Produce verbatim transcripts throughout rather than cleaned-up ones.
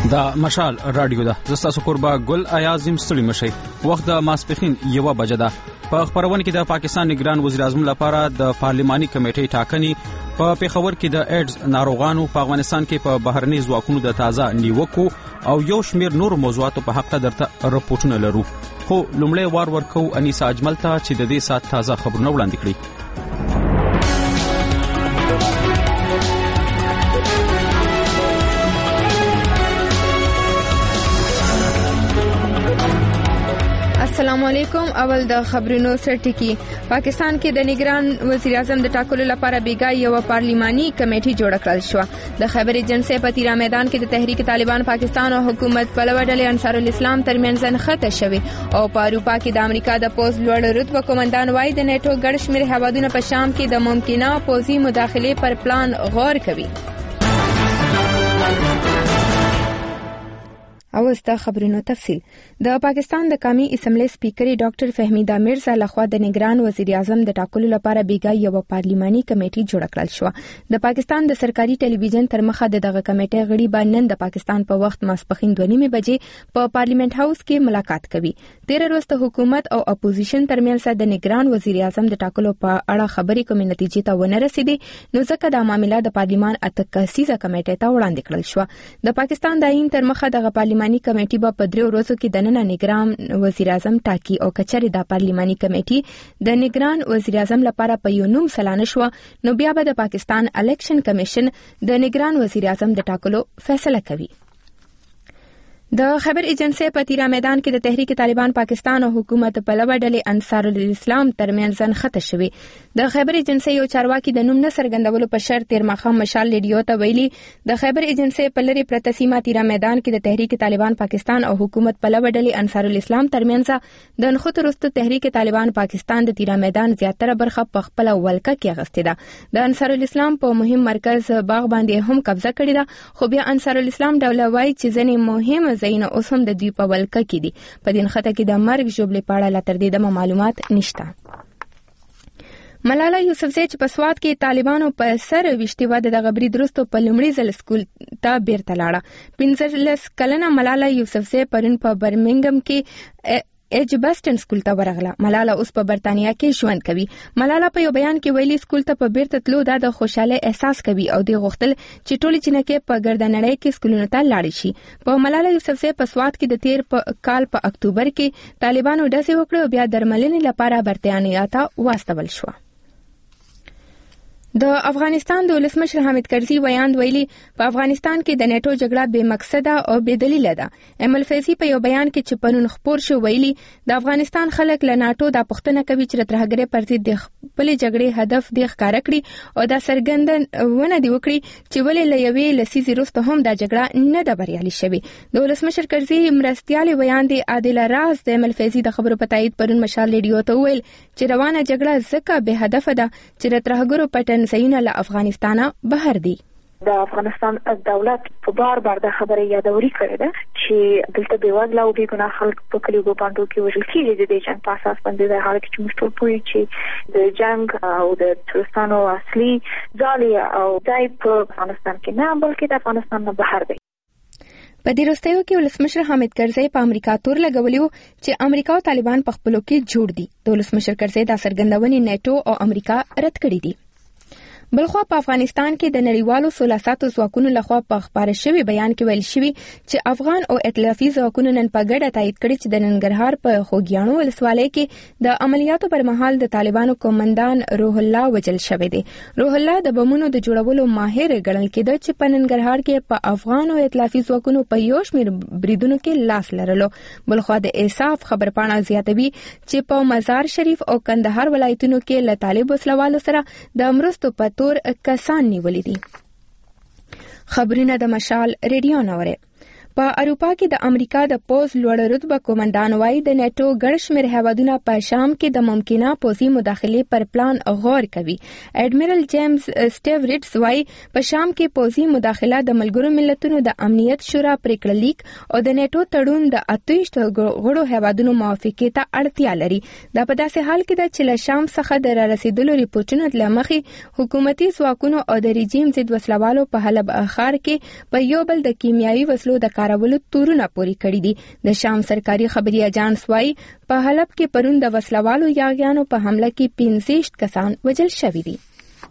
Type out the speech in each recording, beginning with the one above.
دا مشال رادیو ده. زستا سکوربا ګل ایازم ستړي مشي. وخت د ماسپخین یوه بجه ده. په خبرونه کې د پاکستان نگران وزیر اعظم لپاره د پارلماني کمیټې ټاکنې په پیښور کې د ایډز ناروغانو په افغانستان کې په بهرني ځواکونو د تازه نیوکو او یو شمیر نور موضوعاتو په حق درته رپورټونه لرو. خو لومړی وار ورکو انیسا اجمل ته چې د دې سات تازه خبرونه وړاندې کړي. السلام علیکم. اول د خبرونو سرټکی. پاکستان کې د نگران وزیر اعظم د ټاکلو لپاره بیګا یو پارلماني کمیټه جوړ کړل شو. د خیبر ایجنسی په تیرا میدان کې د تحریک طالبان پاکستان او حکومت په لور ډلې انصار الاسلام ترمنځ نښته شوې او په اروپا کې د امریکا د پوز لوړ رتبه قومندان وای د نیټو ګډ شمیر هوادونه په شام کې د ممکنه پوزي مداخله پر پلان غور کوي. او ستا خبرونو تفصیل. د پاکستان د قومي اسمبلی سپیکر ډاکټر فهمیده میرزا لخوا د نگران وزیر اعظم د ټاکلو لپاره بیګا یو پارلماني کمیټه جوړ کړل شو. د پاکستان د سرکاري ټلویزیون تر مخه دغه کمیټه غړي باندې د پاکستان په وخت ماسپخین دوه نیمه بجې په پارلیمنت هاوس کې ملاقات کوي. تیر ورځ د حکومت او اپوزیشن ترمنځ د نگران وزیر اعظم د ټاکلو په اړه خبرې کومې نتیجې ته ونه رسیدي، نو ځکه د معاملې د پارلیمان اته کسیزه کمیټه ته وړاندې کړل شو. د پاکستان د عین تر مخه د پارلیماني کمیټې په پدریو ورځو کې د نن نگران وزیر اعظم ټاکی او کچري د پارلیماني کمیټې د نگران وزیر اعظم لپاره په یو نوم سلانه شو، نو بیا به د پاکستان الیکشن کمیشن د نگران وزیر اعظم د ټاکلو فیصله کوي. د خیبر ایجنسی په تیرا میدان کې د تحریک طالبان پاکستان او حکومت په لور ډلې انصار الاسلام ترمنځ نښته شوې. د خیبر ایجنسی یو چارواکي د نوم نه څرګندولو په شرط تیر ماښام مشال ریډیو ته ویلي د خیبر ایجنسی په لری پرته سیمه تیرا میدان کې د تحریک طالبان پاکستان او حکومت په لور ډلې انصار الاسلام ترمنځ د نښته وروسته تحریک طالبان پاکستان د تیرا میدان زیاتره برخه په خپل ولکه کې اخیستې ده. د انصار الاسلام په مهم مرکز باغ باندې هم قبضه کړې ده، خو بیا انصار الاسلام ډول وایي چې ځینې مهم زینه اوس هم د دوی په ولکه کې دي. په دې نښته کې د مرګ ژوبلې په اړه لا تر دې دمه معلومات نشته. ملاله یوسفزۍ چې په سوات کې طالبانو په سر ویشتي و د غبري درستو په لومړي ځل سکول ته بیرته لاړه. پنځلس کلنه ملاله یوسفزۍ پرون په برمنګم کې ایج بسټن سکول ته ورغله. ملاله اوس په برتانیا کې ژوند کوي. ملاله په یو بیان کې ویلي سکول ته په بیرته تلو دا د خوشاله احساس کوي او د غوښتل چې ټولې جنکې په ګردنړۍ کې سکولونو ته لاړې شي. په ملاله یوسفزۍ په سوات کې د تیر په کال په اکتوبر کې طالبانو ډزې وکړې او بیا درملنې لپاره برتانیا ته واستول شو. د افغانستان د ولسمشر حامد کرزي ویاند ویلي په افغانستان کې د نیټو جګړه بې مقصده او بې دلیله ده. امل فیضي په یو بیان کې چې پرون خپور شو ویلي د افغانستان خلک له ناتو د پښتنه کوي چې د ترهګرۍ پر ضد د خپل جګړې هدف دی ښکارا کړي او دا څرګندونه دی وکړي چې ولې له یوې لسیزې وروسته هم دا جګړه نه ده بریالي شوې. د ولسمشر کرزي مرستیال ویاند عادل راز د امل فیضي د خبرو په تایید پرون مشال ریډیو ته ویل چې روانه جګړه ځکه بې هدف ده چې د ترهګرو پټن سینه له افغانستانه بهر دي. د افغانستان دولت په بار بار د خبرې یادوري کړې ده چې دلته بې وزله او بې ګناه خلک په کلیو باندې کې وژل کېږي د دې جنګ په اساس باندې د حال کې چې موږ ټول پوهیږو چې د جنګ او د ترستانو اصلي ځای او ځای په افغانستان کې نه بلکې د افغانستان نه بهر دی. په دې وروستیو کې ولسمشر حامد کرزي په امریکا تور لګولي چې امریکا او طالبان په خپلو کې جوړ دي. د ولسمشر کرزي دا څرګندونې نیټو او امریکا رد کړې دي. بلخوا په افغانستان کې د نړیوالو سولاساتو ځواکونو لخوا په خبره شوی بیان کې ویل شوی چې افغان او ائتلافي ځواکونو نن په ګډه تایید کړی چې د ننګرهار په خوږیاڼو ولسوالۍ کې د عملیاتو پر مهال د طالبانو قومندان روح الله وجل شوی دی. روح الله د بمونو د جوړولو ماهر ګڼل کېده چې په ننګرهار کې په افغان او ائتلافي ځواکونو په یو شمېر بریدونو کې لاس لرلو. بلخوا د انصاف خبرپاڼه زیاتوي چې په مزار شریف او کندهار ولایتونو کې له طالب وسلوالو سره د مرستو په تور کسان نیولې دي. خبرونه د مشال ریډیو نوره. په اروپا کې د امریکا د پوز لوړ رتبه قومندان وای د نیټو ګډ شمیر هیوادونه په شام کې د ممکنه پوزي مداخله پر پلان غور کوي. اډمیرل جیمز سټیوریټس وای په شام کې پوزي مداخله د ملګرو ملتونو د امنیت شورا پریکړه لیک او د نیټو تړون د اتويشت غړو هیوادونو موافقه ته اړتیا لري. دا په داسې حال کې ده چې له شام څخه د را رسیدلو ریپورتونو لمخې حکومتي ځواکونو او د رژیم ضد وسلوالو په حلب ښار کې په یو بل د کیمیاوي وسلو د کارولو تورونه پوري کړی دي. د شام سرکاري خبري اجانس وايي په حلب کې پرون د وسلوالو یاغیانو په حمله کې پنځه کسان وژل شوي دي.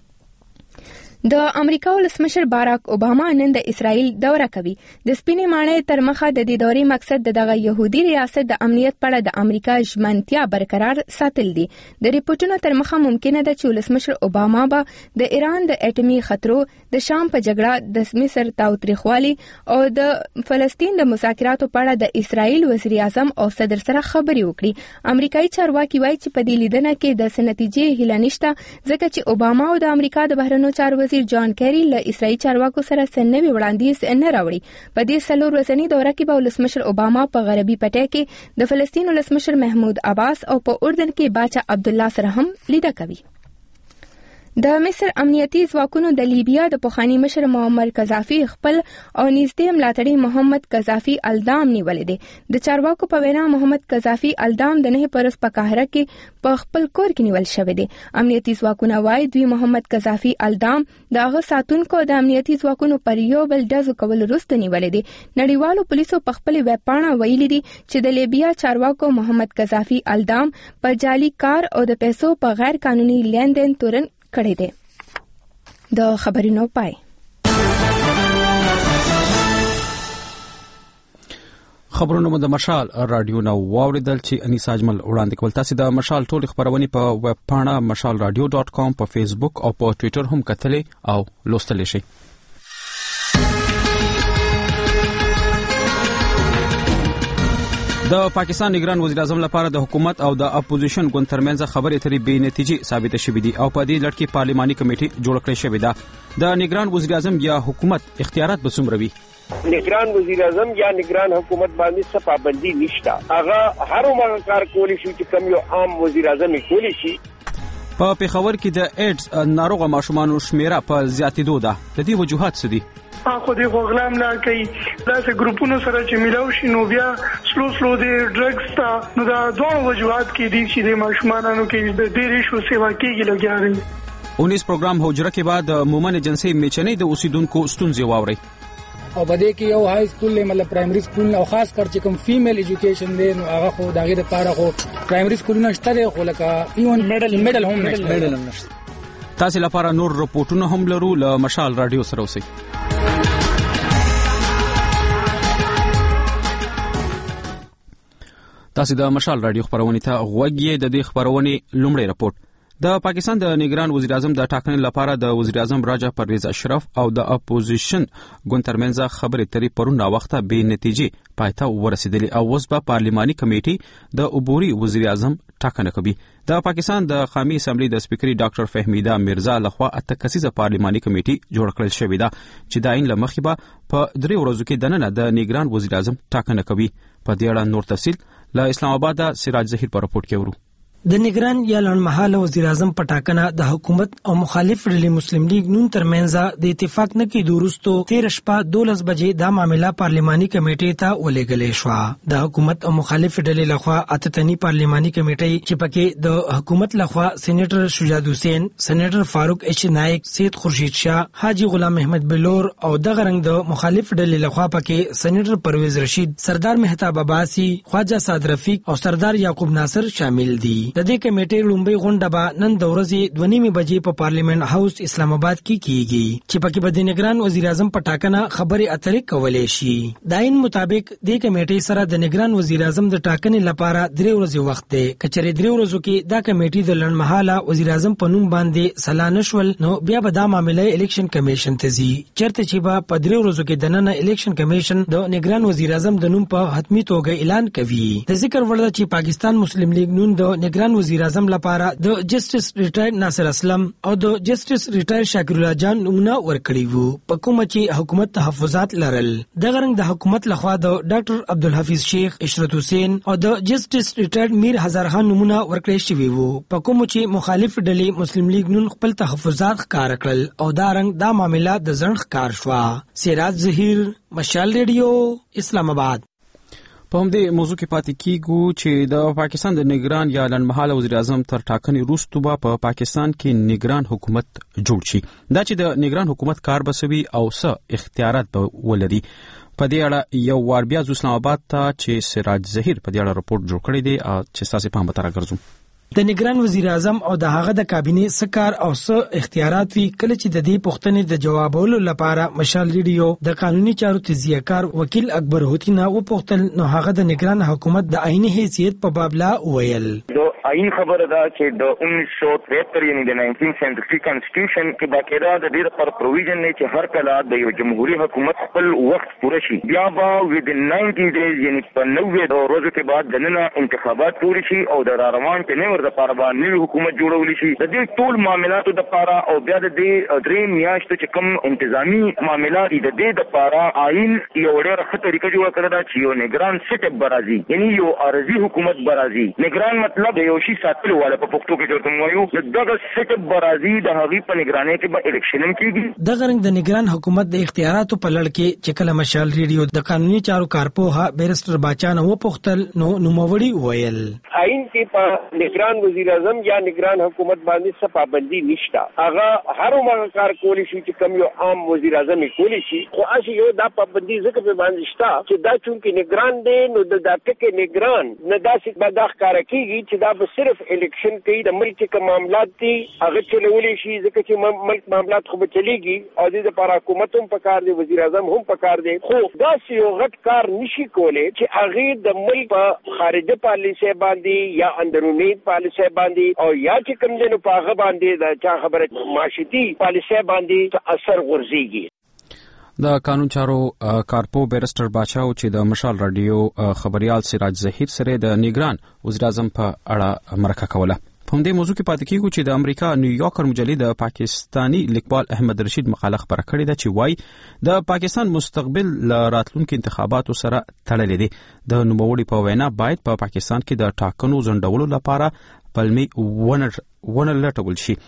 د امریکا ولسمشر باراک اوباما نن د اسرائیل دوره کوي. د سپینې ماڼۍ تر مخه د دې دورې مقصد د دغه يهودي ریاست د امنیت په اړه د امریکا ژمنتیا برقرار ساتل دي. د ریپورتونو تر مخه ممکنه ده چې ولسمشر اوباما به د ایران د اټومي خطرو، د شام په جګړه، د مصر تاوتریخوالي او د فلسطین د مذاکراتو په اړه د اسرائیل وزیر اعظم او صدر سره خبرې وکړي. امریکایي چارواکي وایي چې په دې لیدنه کې د سنتیجې هیله نشته، ځکه چې اوباما او د امریکا د بهرنیو چارو وزیر جان کیری له اسرائیل چارواکو سره سنوي وړاندیز نه راوړي. په دې څلور ورځني دوره کې به ولسمشر اوباما په غربي پټي کې د فلسطین ولسمشر محمود عباس او په اردن کې باچا عبدالله سره هم لیدنه کوي. د مصر امنیتي ځواکونو د لیبیا د پخوانی مشر معمر قذافي خپل او نږدې ملاتړی محمد قذافي الدام نیولې دي. د چارواکو په وینا محمد قذافي الدام د نه پرس په قاهره کې په خپل کور کې نیول شوی دی. امنیتي ځواکونه وايي دوی محمد قذافي الدام دغه ساتونکو د امنیتي ځواکونو پر یو بل ډزو کول وروسته نیولې دي. نړیوالو پولیسو په خپل ویب پاڼه ویلي دي چې د لیبیا چارواکو محمد قذافي الدام په جعلي کار او د پیسو په غیر قانوني لیندین تورن کړی دی. د خبرونو پای. خبرونه مو د مشال رادیو نو واوریدل چې انیس اجمل وړاندې کول. تاسو د مشال ټول خبرونه په ویب پاڼه مشال رادیو ډاٹ کام په فیسبوک او په ټوئیټر هم کتلې او لوستلی شئ. د پاکستان نگران وزیر اعظم لپاره د حکومت او د اپوزیشن ګوند ترمنځ خبرې اترې بې نتیجې ثابت شوې دي او په دې لړ کې پارلماني کمیټه جوړ کړې شوې ده. د نگران وزیر اعظم یا حکومت اختیارات به څومره وي؟ نگران وزیر اعظم یا نگران حکومت باندې څه پابندي نشته. هغه هر عمر کار کولی شي چې کوم یو عام وزیر اعظم کولی شي. په پیښور کې د ایډز ناروغه ماشومان شمیره په زیاتېدو ده. د دې وجوهات څه دي؟ خو دې غوغلام نه کوي داسې ګروپونو سره چې ملاو شي نو بیا سلو سلو د ډرګز ته نو دا دوه وجوهات کې دي چې د ماشومانو کې د ډېرې شو سیوا کېږي لګیا دي. اونیس پروګرام حجره کې بعد مومن ایجنسی میچنې د اوسیدونکو ستونزې واوري او بده کې یو های سکول مطلب پرایمري سکول او خاص کر چې کوم فیمیل ایجوکیشن دی نو هغه خو دغه لپاره خو پرایمري سکولونه شته خو لکه ایون میډل میډل هم نشته. تاسو لپاره نور رپورټونه هم لرو له مشال رادیو سره اوسئ. تاسو د مشال رادیو خبرونه ته غوږی. د دې خبرونه لومړی رپورت. د پاکستان د نگران وزیر اعظم د ټاکنې لپاره د وزیر اعظم راجا پرویز اشرف او د اپوزیشن ګوند ترمنځ خبرې اترې پرون وخته بې نتیجې پایته ورسېدلې او اوس به پارلماني کمیټه د عبوري وزیر اعظم ټاکنه کوي. د پاکستان د قومي اسمبلی د سپیکر ډاکټر فهمیده میرزا لخوا اته کسیزه پارلماني کمیټه جوړ کړل شوې ده چې د عین لمخې به په درې ورځو کې دننه د نگران وزیر اعظم ټاکنه کوي. په دې اړه نور تفصیل له اسلام آباد سراج ظهیر په رپورت کې ورو. د نگران یا لړمحاله وزیر اعظم په ټاکنه د حکومت او مخالف ډلې مسلم لیگ نون ترمنځ د اتفاق نه کېدو وروسته تیر شپه دولس بجې دا معاملې پارلماني کمیټې ته ولېږلې شو. د حکومت او مخالف ډلې لخوا اته تنی پارلماني کمیټې چې پکې د حکومت لخوا سېنیټر شجاعت حسین، سېنیټر فاروق ایچ نایک، سید خورشید شاه، حاجی غلام احمد بلور او دغه رنګ د مخالف ډلې لخوا پکې سېنیټر پرویز رشید، سردار مهتاب عباسی، خواجه سعد رفیق او سردار یعقوب ناصر شامل دي. د دې کمیټې لومړی غونډه به نن د ورځې دوه نیمې بجې په پارلیمنت هاوس اسلام آباد کې کیږي چې پکې به د نگران وزیر اعظم په ټاکنه خبرې اترې کولې شي. د عین مطابق د کمیټې سره د نگران وزیر اعظم د ټاکنې لپاره درې ورځې وخت دی. کچره درې ورځو کې دا کمیټې د لړمحاله وزیر اعظم په نوم باندې سلا نشول نو بیا به دا معاملې الیکشن کمیشن ته ځي چیرته چې به په درې ورځو کې د نن الیکشن کمیشن د نگران وزیر اعظم د نوم په حتمی توګه اعلان کوي. د ذکر وړ چې پاکستان مسلم لیگ نون د نگران وزیر اعظم لپاره د جسټس ریټایر ناصر اسلم او د جسټس ریټایر شاکر الله جان نومونه ورکړي وو په کومه چې حکومت تحفظات لرل. د غرنګ د حکومت لخوا د ډاکټر عبدالحفیظ شیخ، اشرت حسین او د جسټس ریټایر میر هزار خان نومونه ورکړي شوی وو په کومه چې مخالف ډلې مسلم لیگ نون خپل تحفظات ښکار کړل او دا رنګ دا معاملې د ځنډ ښکار شو. سراج ظهیر، مشال ریډیو، اسلام آباد. په همدې موضوع کې پاتې کیږو چې د پاکستان د نگران یا لړمحاله وزیر اعظم تر ټاکنې وروسته به په پاکستان کې نگران حکومت جوړ شي. دا چې د نگران حکومت کار بسوي او څه اختیارات به ولري. په دې اړه یو وار بیا اسلام آباد ته چې سراج ظهیر په دې اړه راپورټ جوړ کړی دی چې تاسو په هم تر راګرځو. د نگران وزیر اعظم او د هغه د کابینې سکار او څه اختیارات وی کله چې د دې پوښتنې د جوابولو لپاره مشال ریډیو د قانوني چارو تجزیه کار وکیل اکبر هوتی نه و پوښتل نو هغه د نگران حکومت د عیني حیثیت په باب لا ویل. د عین خبره ده چې د انیس سو تریہتر یعنی د نائنٹین سیونٹی کانسټیټیوشن کې باقاعده د دې لپاره پروویژن نه چې هر کله د یو جمهوریت حکومت خپل وخت پوره شي بیا به ودین نائنٹی ډیز یعنی په نوي ورځو کې بعد دنه انتخابات پوره شي او د روان کې نور د لپاره باندې حکومت جوړول شي. د دې ټول معاملاتو د لپاره او بیا د دې درې میاشتو چې کوم انتظامی معاملات د دې د لپاره عین یو ډېر ښه طریقه جوړ کړی دا چې یو نگران سیټ برازي یعنی یو ارزي حکومت برازي. نگران مطلب یو شی ساتلو والا په پښتو کې ورته وایو دغه سیټ برازي د هغې په نگرانۍ کې به الیکشن کېږي. دغه رنګ د نگران حکومت د اختیاراتو په لړ کې چې کله مشال ریډیو د قانوني چارو کارپوه بیرسټر باچانه و پوښتل نو نوموړي ویل عین کې په نگران وزیر اعظم یا نگران حکومت باندې څه پابندي نشته. هغه هر عمر کار کولی شي چې کوم یو عام وزیر اعظم کولی شي خو اسی یو دا پابندي ځکه په باندې شته چې دا چونکې نگران دی نو د داتکه نگران نه داسې به دا ښکاره کېږي چې دا به صرف الیکشن کوي د ملک کوم معاملات دي هغه چلولی شي ځکه چې ملک معاملات خو به چلیږي او د لپاره حکومت هم پکار دی وزیر اعظم هم پکار دی خو داسې یو غټ کار نشي کولی چې هغه د ملک په خارجه پالیسي باندې یا اندرونی پالیسي باندې او یا چې کوم دنو په هغه باندې د چا خبره معاشتي پالیسي باندې اثر غورځيږي. د قانون چارو کارپو بیرسټر باچاو چې د مشال رادیو خبريال سراج ظهیر سره د نگران وزیر اعظم په اړه مرکه کوله. په دې موضوع کې پاتې کیږو چې د امریکا نیویارکر مجلې د پاکستانی لیکوال احمد رشید مقاله خبره کړې ده چې وايي د پاکستان مستقبل راتلونکو انتخاباتو سره تړلې دي. د نوموړي په وینا باید په پا پاکستان کې د ټاکنو ځنډولو لپاره پلمي ونه لټول شي.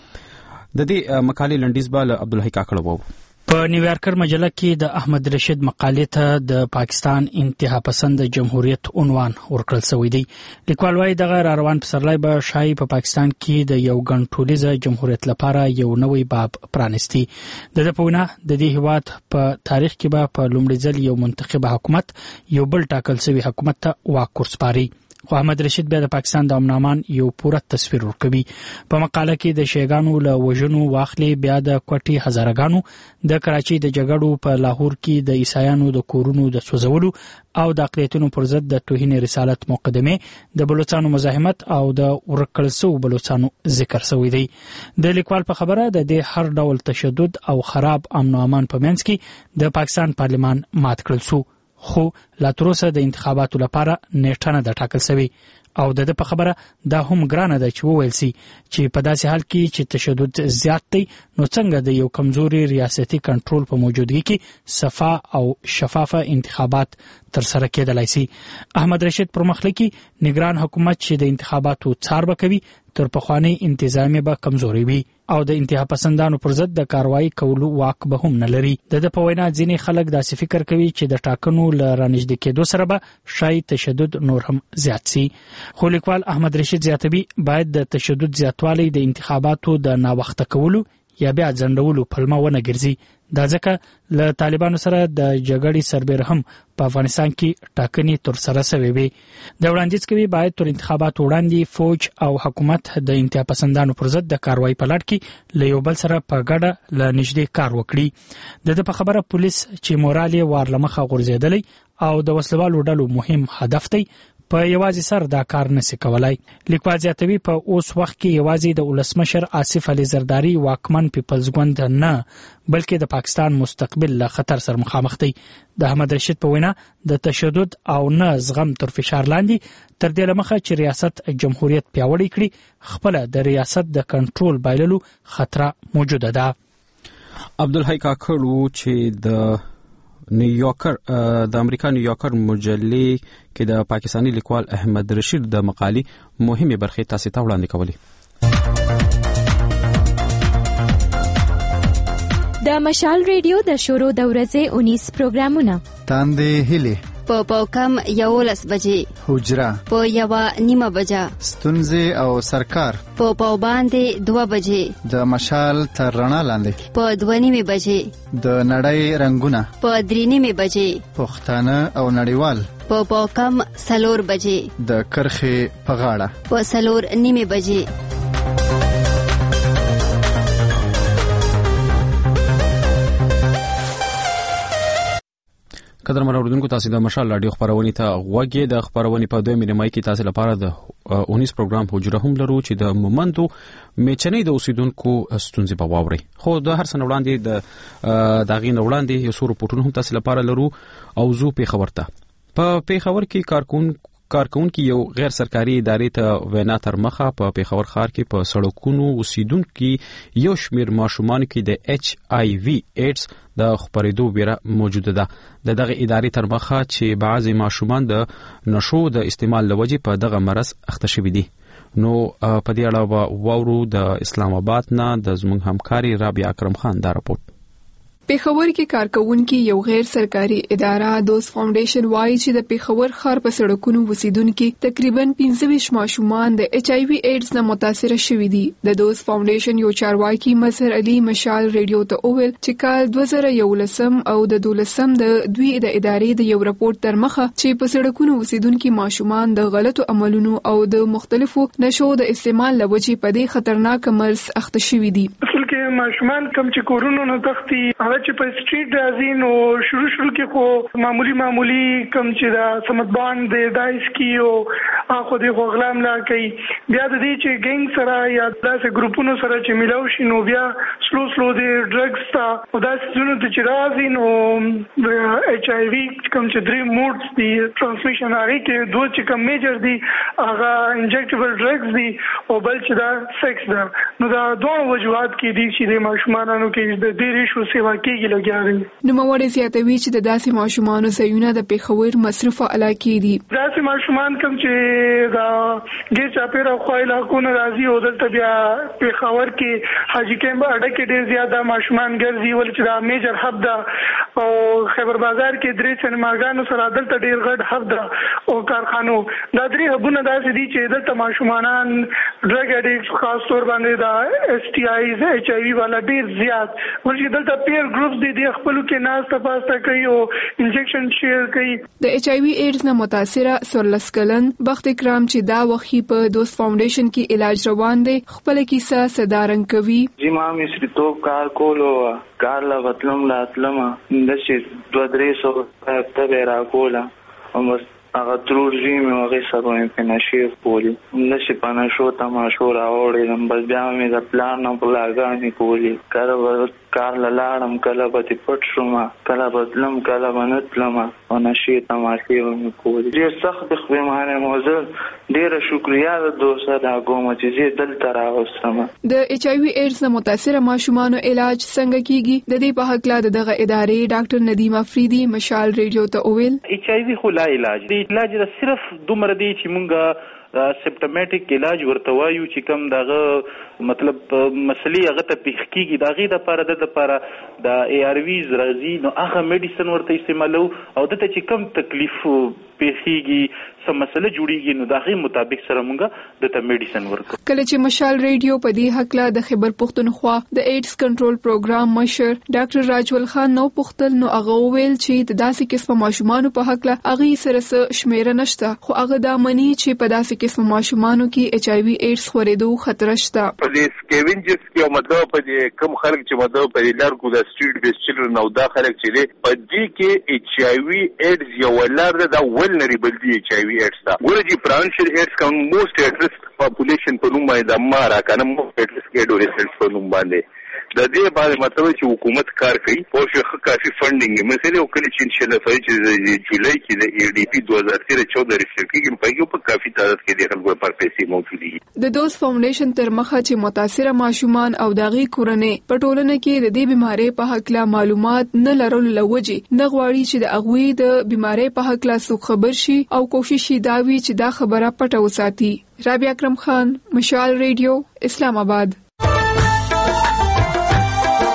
د دې مقالې لنډیز به عبدالحی کاکړ وو. په نیویارکر مجله کې د احمد رشید مقالې ته د پاکستان انتها پسند جمهوریت عنوان ورکړل شوی دی. لیکوال وايي دغه روان پسرلی به شای په پاکستان کې د یو ګڼټولیزه جمهوریت لپاره یو نوی باب پرانستی. د دې په وینا د دې هیواد په تاریخ کې به په لومړي ځل یو منتخب حکومت یو بل ټاکل شوی حکومت ته واک ورسپاري. خو احمد رشید بیا د پاکستان د امنامان یو پوره تصویر ورکوي. په مقاله کې د شیګانو له وژنو واخلي بیا د کوټي هزارګانو د کراچۍ د جګړو په لاهور کې د عیسایانو د کورونو د سوځولو او د اقلیتونو پر ضد د توهین رسالت مقدمه د بلوچستان مزاحمت او د ورکړل سو بلوچستان ذکر شوی دی. د لیکوال په خبره د دې هر ډول تشدد او خراب امن او امان په منځ کې د پاکستان پارلمان مات کړل سو خو لا تر اوسه د انتخاباتو لپاره نیټه نه ده ټاکل شوې او د دې په خبره دا هم ګرانه ده چې وویل سي چې په داسې حال کې چې تشدد زیات دی نو څنګه د یو کمزوري ریاستي کنټرول په موجودګي کې صفا او شفافه انتخابات تر سره کېدلای شي. احمد رشید پر مخلکی نگران حکومت چې د انتخاباتو څار وکوي تر پخوانی انتظامی به کمزوري وي او د انتها پسندانو پر ضد د کاروایی کولو واک به هم نه لري. د د په وینا ځینې خلک داسې فکر کوي چې د ټاکنو ل رانږدې کېدو سره به شای تشدد نور هم زیات سي. خو لیکوال احمد رشید زیاتوي باید د تشدد زیاتوالی د انتخاباتو د ناوخته کولو یا بیا ځنډولو پلمه ونه ګرځي. دا ځکه له طالبانو سره د جګړې سربېره هم په افغانستان کې ټاکنې تر سره شوې وي. د وړاندیز کوي باید تر انتخاباتو وړاندې فوج او حکومت د انتها پسندانو پر ضد د کاروایی په لړ کې له یو بل سره په ګډه له نږدې کار وکړي. د دې په خبره پولیس چې مورال یې وار لمخه غورځېدلی او د وسلوالو ډلو مهم هدف دی په یوازې سر دا کار نشي کولای. لیکوال زیاتوي په اوس وخت کې یوازې د ولسمشر آصف علي زرداری واکمن پیپلز ګوند نه بلکې د پاکستان مستقبل له خطر سره مخامخ دی. د احمد رشید په وینا د تشدد او نه زغم تر فشار لاندې تر دې لمخه چې ریاست جمهوریت پیاوړی کړي خپل د ریاست د کنټرول بایللو خطر موجوده ده. عبدالحی کاکړ و چې د نیویارکر د امریکا نیویارکر مجلې کې د پاکستانی لیکوال احمد رشید د مقالې مهمه برخه تاسو ته وړاندې کولې. د مشال ریډیو د شورو د ورځې انیس پروګرامونه تاندې هلي په پاوکم یولس بجې، حجره په یوه نیمه بجه، ستونزې او سرکار په پاو باندې دوه بجې، د مشال تر رڼا لاندې په دوه نیمې بجې، د نړۍ رنگونه په درې نیمې بجې، پښتانه او نړیوال په پاوکم څلور بجې، د کرخې په غاړه په څلور نیمې بجې. قدر منوردونکو تاسو د مشال رادیو خبرونه ته غوږی د خبرونه په دوه مینه کې تاسو لپاره د اونیس پروګرام حجره هم لرو چې د مومندو میچنې د اوسیدونکو ستونزې په واوري. خو د هر څه وړاندې د داغي وړاندې یو څو رپورټونه هم تاسو لپاره لرو او زو په خبرته. په پیښور کې کارکون کارکونکو یو غیر سرکاري ادارې ته وینا تر مخه په پیښور ښار کې په سړکونو اوسیدونکو یو شمیر ماشومان کې د ایچ آی وی ایډز د خبرېدو ویره موجوده ده. د دغه ادارې تر مخه چې بعضی ماشومان د نشو د استعمال لوجې په دغه مرض اخته شوي دي. نو په دې اړه وورو د اسلام آباد نه د زموږ همکاري رابعه اکرم خان دا راپورټ. پیښور کې کارکونکو یو غیر سرکاري اداره دوست فاونډیشن وايي چې د پیښور ښار په سړکونو وسیدونکو تقریبا پنځه ویشت ماشومان د ایچ آی وی ایډز نه متاثر شوي دي. د دوست فاونډیشن یو چارواکي مظهر علي مشال ریډیو ته وویل چې کال دوه زره یولسم او د دولسم د دوی د ادارې د یو راپورټ تر مخه چې په سړکونو وسیدونکو ماشومان د غلطو عملونو او د مختلفو نشو د استعمال لوجې په دې خطرناک مرض اخته شوي دي. ماشومان کم چې کورونو نه تختی هغه چې په سټریټ راځي نو شروع شروع کې خو معمولی معمولی کم چې دا سمتبان د دایس کیو اخو د غلام لا کوي بیا د دې چې ګینګ سره یا داسې ګروپونو سره چې ملاو شي نو بیا سلو سلو د ډرګز تا او داسې زونه د چې راځي نو ایچ آی وی کم چې درې موډز دي ترانسمیشن هغه کې دوه چې کم میجر دي هغه انجکټیبل ډرګز دي او بل چې دا سیکس ده. نو دا دوه وجوهات کې دي چې د ماشومانو کې د ډېرې شو سیوا کېږي لګیاري. نو موږ زیاتوي چې د داسې ماشومانو ځایونه د پیښور مصرفه علاقې دي. داسې ماشومان کوم چې دا ګیر چاپیره خو علاقونو راځي او دلته بیا پیښور کې حاجی کمب اډه کې ډېر زیاته ماشومان ګرځي ول چې دا میجر هب ده او خیبر بازار کې درې سینماګانو سره دلته ډېر غټ هب ده او کارخانو دا درې هبونه داسې دي چې دلته ماشومان ډرګ اډیکټ خاص طور باندې دا اس ټي آیز ایچ آی وی والا ډیر زیات ورته دلته پیر ګروپس دي د خپل کې ناس تاسو کوي او انجکشن شیر کوي. د ایچ آی وی ایډز نه متاثره سورلس کلن بخت کرام چې دا وخی په دوست فاونډیشن کې علاج روان دي خپل کیسه صدارنګ کوي. جی ما مې سړیتوب کار کولو کار لا وتلم لا اتلم د شي دوه درې سو ته را کوله او هغه ترور جی مې هغه سره مې په نشیر پولی نشي پانا شو تماشو راوړم بس بیا مې د پلان نه بلاګانی کولی کار کار لاړم کله به پټ شوم کله بدلم کله بنتلم او نشي تماشې مې کولی. ډیر سخت خو مانه موزه ډیر شکریا د دوسه دا کوم چې دلته راوستم. د ایچ آی وی ایډز نه متاثره ماشومانو علاج څنګه کیږي د دې په حق لا دغه ادارې ډاکټر ندیم افریدي مشال ریډیو ته وویل. ایچ آی وی خو لا علاج دی علاج صرف دومره دی چې مونږه سیمپټومټیک علاج ورته وایو چې کوم دغه مطلب مسلې هغه ته پیښ کیږي دغه د لپاره د لپاره د ای آر ویز راځي نو هغه میډیسن ورته استعمالو او د ته چې کوم تکلیف پیښیږي سم مسله جوړیږي نو دغه مطابق سره مونږه د ته میډیسن ورکو. کله چې مشال ریډیو په دې حق لا د خبر پښتونخوا د ایډز کنټرول پروګرام مشر ډاکټر راجول خان نو پښتل نو هغه ویل چې د داسې قسم ماشومانو په حق لا هغه سره شمیره نشته خو هغه د منی چې په داسې قسم ماشومانو کې ایچ آی وی ایډز خورېدو خطر شته. په دې سکیوینجز کې مطلب په دې کم خلک چې مطلب په لارکو د سټریټ بیس چلډرن او دا خلک چې په دې کې ایچ آی وی ایډز یو ولر د ولنریبل دی ایچ آی وی ایډز دا ورجی پرانشل ایډز کوم موست ایټ ریسک پاپولیشن په نوم باندې د مارا کنه موست ایټ ریسک ایډورسنټس په نوم باندې د دې باندې مطلب چې حکومت کار کوي او شیخ کافي فندینګ مثلا وکړي چې ان شاء الله فایي چې جولای کې د ای ډی پی دوه هزار چودہ رسل کې په یو په کافي تعداد کې د خلکو پر پیسې موجود دي. د دوست فاونډیشن تر مخه چې متاثره ماشومان او داغي کورنۍ په ټولنه کې د دې بيمارۍ په حق لا معلومات نه لرل لوجي نه غواړي چې د اغوی د بيمارۍ په حق لا څوک خبر شي او کوشش یې دا وي چې دا خبره پټه وساتي. رابعه اکرم خان مشال ریډیو اسلام آباد.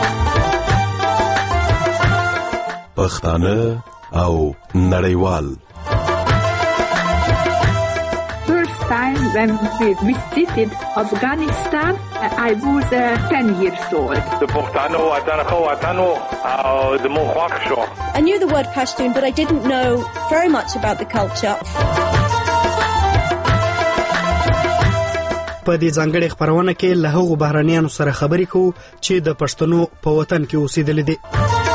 پښتانه او نړیوال when we visited Afghanistan, I was uh, ten years old. The Pokhtano, Atanako, Atano, the Mohwaksho. I knew the word Pashtun, but I didn't know very much about the culture. په دې ځانګړې خبرونه کې له هغو بهرنیانو سره خبرې کوو چې د پښتنو په وطن کې اوسېدلي دي.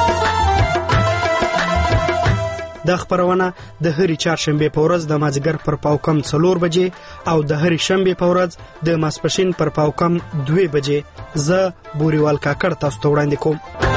دا خبرونه د هرې چهارشنبې په ورځ د مازدیګر پر پاوکم څلور بجې او د هرې شنبې په ورځ د ماسپښین پر پاوکم دوې بجې زه بوریوال کاکړ تاسو ته وړاندې کوم.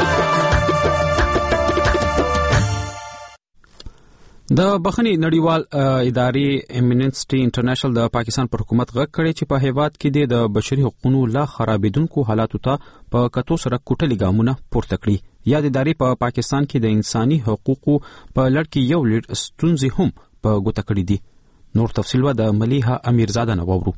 د بخښنې نړیوال ادارې امنسټي انټرنیشنل د پاکستان پر حکومت غږ کړی چې په هیواد کې د بشري حقوقو لا خرابېدونکو حالاتو ته په کتو سره کوټلي ګامونه پورته کړي. یا د ادارې په پاکستان کې د انساني حقوقو په لړ کې یو لړ ستونزې هم په ګوته کړي دي. نور تفصیل و د ملیحه امیرزاده نه واورو.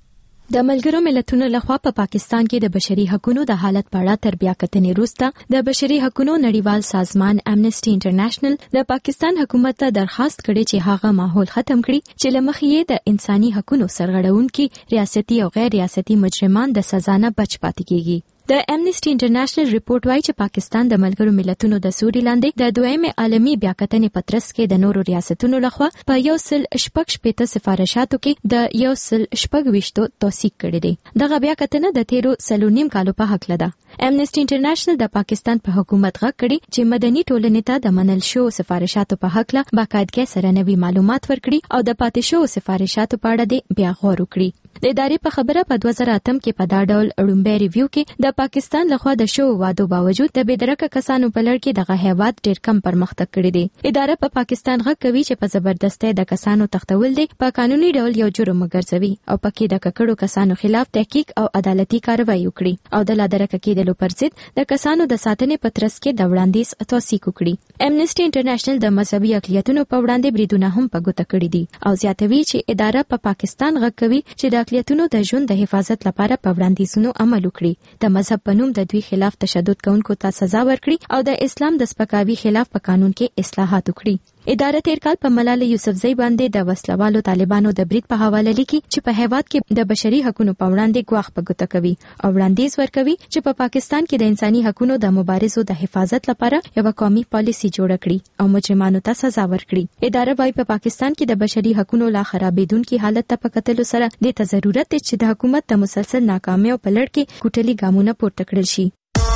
د ملګرو ملتونو لخوا په پاکستان کې د بشري حقوقو د حالت په اړه تر بیا کتنې وروسته د بشري حقوقو نړیوال سازمان امنسټي انټرنیشنل د پاکستان حکومت ته درخواست کړي چې هغه ماحول ختم کړي چې له مخې یې د انساني حقوقو سرغړونکي ریاستي او غیر ریاستي مجرمان د سزا نه بچ پاتې کیږي. د امنسټي انټرنیشنل ریپورت وايي چې پاکستان د ملګرو ملتونو د سوري لاندې د دویمه عالمي بیاکتنې پترس کې د نورو ریاستونو لخوا په یو سل شپږ شپېته سفارشاتو کې د یو سل شپږ ویشتو توثیق کړي دي. دغه بیاکتنه د تیرو سلو نیم کالو په حق لده. امنسټي انټرنیشنل د پاکستان په حکومت غږ کړي چې مدني ټولنې ته د منل شو سفارشاتو په حق له باقاعدګۍ سره نوي معلومات ورکړي او د پاتې شو سفارشاتو په اړه د بیا غور وکړي. د ادارې په خبره په دوه زره اتم کې په دا ډول اړومبی ریویو کې د پاکستان لخوا د شو وادو باوجود د بېدرکه کسانو په لړ کې دغه هیواد ډېر کم پرمختګ کړی دی. اداره په پاکستان غږ کوي چې په زبردستۍ د کسانو تختول دي په قانوني ډول یو جرم وګرځوي او پکې د ککړو کسانو خلاف تحقیق او عدالتي کاروایی وکړي او د لادرکه کېدلو پر ضد د کسانو د ساتنې په ترڅ کې د وړاندیز توثیق وکړي. امنسټي انټرنیشنل د مذهبي اقلیتونو په وړاندې بریدونه هم په ګوته کړي دي او زیاتوي چې اداره په پاکستان غږ کوي چې د اقلیتونو د ژوند د حفاظت لپاره په وړاندیزونو عمل وکړي، د مذهب په نوم د دوی خلاف تشدد کوونکو ته سزا ورکړي او د اسلام د سپکاوي خلاف په قانون کې اصلاحات وکړي. اداره تیر کال په ملاله یوسفزۍ باندې د وسلوالو طالبانو د برید په حواله لیکي چې په هیواد کې د بشري حقوقو په وړاندې ګواښ په ګوته کوي او وړاندیز ورکوي چې په پاکستان کې د انساني حقوقو د مبارزو د حفاظت لپاره یو قومي پالیسي جوړ کړي او مجرمانو ته سزا ورکړي. اداره وايي په پاکستان کې د بشري حقوقو لا خرابېدونکي حالت ته په کتلو سره د ته ضرورت دی چې د حکومت د مسلسل ناکامیو په لړ کې کوټلي ګامونه پورته کړل شي.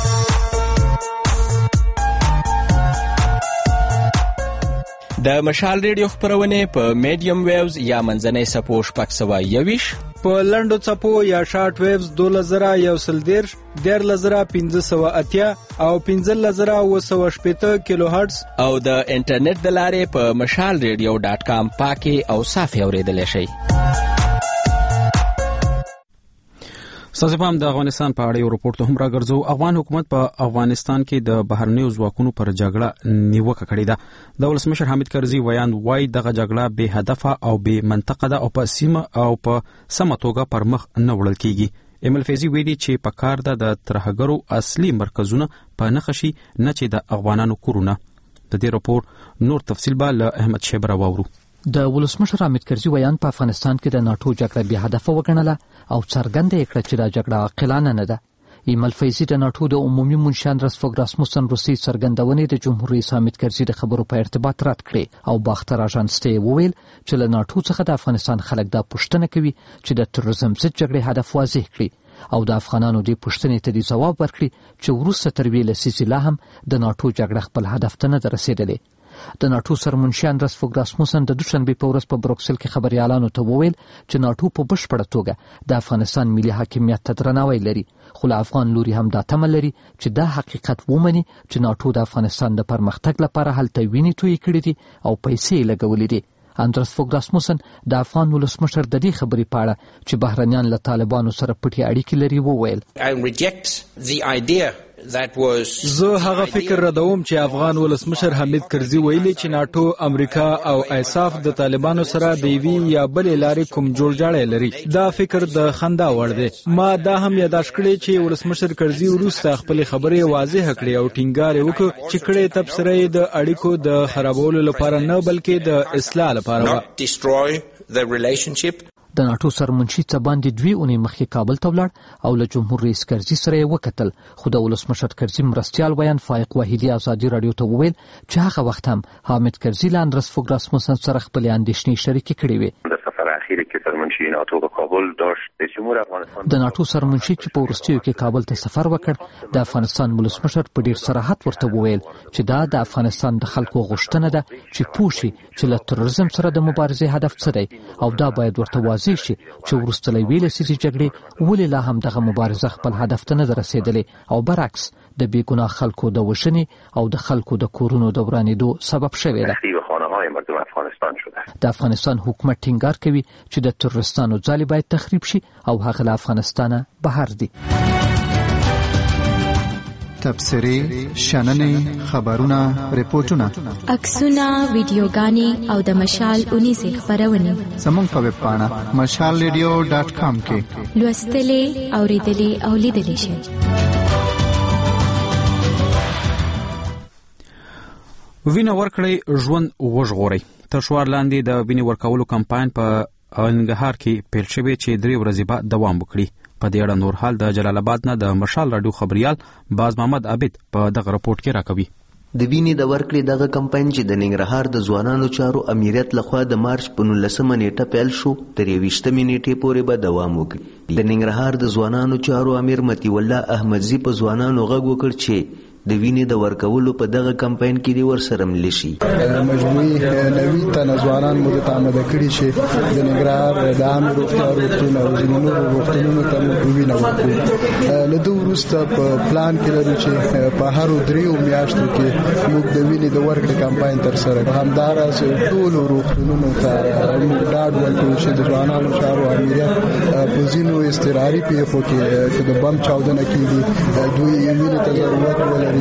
د مشال ریډیو خبرونه په میډیم ویوز یا منځنۍ سپو شپږ سوه یوویش، په لنډو څپو یا شارټ ویوز دوله زره یو سل دیرش، دیارلس زره پنځه سوه اتیا او پنځلس زره اوه سوه شپېته کیلو هرټز او د انټرنیټ د لارې په مشال ریډیو ډاټ کام پاکې او صافې اورېدلی شئ. ستاسو په هم د افغانستان په اړه یو راپور ته هم راګرځو. افغان حکومت په افغانستان کې د بهرنیو ځواکونو پر جګړه نیوکه کړې ده. د ولسمشر حامد کرزي ویان وایي دغه جګړه بې هدفه او بې منطقه ده او په سیمه او په سمه توګه پر مخ نه وړل کیږي. ایمل فیضي ویلي چې په کار ده د ترهګرو اصلي مرکزونه په نښه شي نه چې د افغانانو کورونه. د دې راپور نور تفصیل به له احمد شیبر واورو. د ولسمشر حامد کرزي ویان په افغانستان کې د ناټو جګړه بې هدفه وګڼله او څرګنده یې کړه چې دا جګړه عاقلانه نه ده. ایمل فیضي د ناټو د عمومي منشي اندرس فوګ راسموسن روسي څرګندونې د جمهور رئیس حامد کرزي د خبرو په ارتباط رد کړې او باختر اژانس ته وویل چې له ناټو څخه د افغانستان خلک دا پوښتنه کوي چې د تروریزم ضد جګړې هدف واضح کړي او د افغانانو دې پوښتنې ته د جواب ورکړي چې وروسته تر ویې لسیزې لا هم د ناټو جګړه خپل هدف ته نه ده رسېدلې. د ناټو سرمنشي اندرس فوګ راسموسن د دوشنبې په ورځ په بروکسل کې خبريالانو ته وویل چې ناټو په بشپړه توګه د افغانستان ملي حاکمیت ته درناوی لري، خو له افغان لوري هم دا تمه لري چې دا حقیقت ومني چې ناټو د افغانستان د پرمختګ لپاره هلته وینې تویې کړې دي او پیسې یې لګولې دي. اندرس فوګ راسموسن د افغان ولسمشر د دې خبرې په اړه چې بهرنیان له طالبانو سره پټې اړیکې لري وویل زه هغه فکر ردوم چې افغان ولسمشر حامد کرزي ویلي چې ناټو، امریکا او ایساف د طالبانو سره د یوې یا بلې لارې کوم جوړجاړی لري. دا فکر د خندا وړ دی. ما دا هم یاداشت کړی چې ولسمشر کرزي وروسته خپلې خبرې واضح کړې او ټینګار یې وکړ چې کړې تبصره یې د اړیکو د خرابولو لپاره نه بلکې د اصلاح لپاره وه. د ناتو سرمنشي څه باندې دوی اونۍ مخکې کابل ته ولاړ او له جمهور رئیس کرزي سره یې وکتل، خو د ولسمشر کرزي مرستیال ویان فائق واحدي ازادي رادیو ته وویل چې هغه وخت هم حامد کرزي له اندرس فوګ راسموسن سره خپل اندېښنې شریکې کړې وې. سرمنشي ناتو په کابل داشت د جمهور افغانستان د ناتو سرمنشي چې په وروستیو کې کابل ته سفر وکړ د افغانستان ولسمشر په ډیر صراحت ورته وویل چې دا د افغانستان د خلکو غوښتنه ده چې پوه شي چې له تروریزم سره د مبارزې هدف څه دی او دا باید ورته واضح شي چې وروسته له یوې لسیزې جګړې ولې لا هم دغه مبارزه خپل هدف ته نه ده رسېدلې او برعکس د بېګناه خلکو د وژنې او د خلکو د کورونو د ورانېدو سبب شوې ده. د افغانستان حکومت ټینګار کوي چې د تروریستانو ځالې باید تخریب شي او هغه له افغانستانه بهر دي. تبصرې، شننې، خبرونه، ریپورتونه، عکسونه، ویډیوګانې او د مشال اونیزې خپرونې زموږ په ویب پاڼه مشال ریډیو ډاټ کام کې لوستلې، اورېدلې او لیدلې شئ. وینه ورکړئ ژوند وژغورئ. تر شوار لاندې د وینې ورکولو کمپاین په ننګرهار کې پیل شوی چې درې ورځې به دوام وکړي. په دې اړه نور حال د جلال آباد نه د مشال راډیو خبريال باز محمد عابد په دغه رپورت کې راکوي. د وینې د ورکړې دغه کمپاین چې د ننګرهار د ځوانانو چارو امریت لخوا د مارچ په نولسمه نیټه پیل شو تر یویشتمې نیټې پورې به دوام وکړي. د ننګرهار د ځوانانو چارو امیر مطیع الله احمدزي په ځوانانو غږ وکړ چې د وینې د ورکولو په دغه کمپاین کې دی ورسره مل شي. مجموعي نوي تنه ځوانان مو ته آماده کړي چې د ننګرهار د عامه روغتیا روغتون او ځینو روغتونونو ته مو وینه ورکړو. له دوه وروسته په پلان کې لرو چې په هر دریو میاشتو کې موږ د وینې د ورکړې کمپاین تر سره کړو. همداراز ټولو روغتونونو ته موږ ډاډ ورکړو چې د ځوانانو چارو امریت په ځینو اضطراري پیښو کې چې د بم چاودنه کېږي دوی وینې ته ضرورت ولري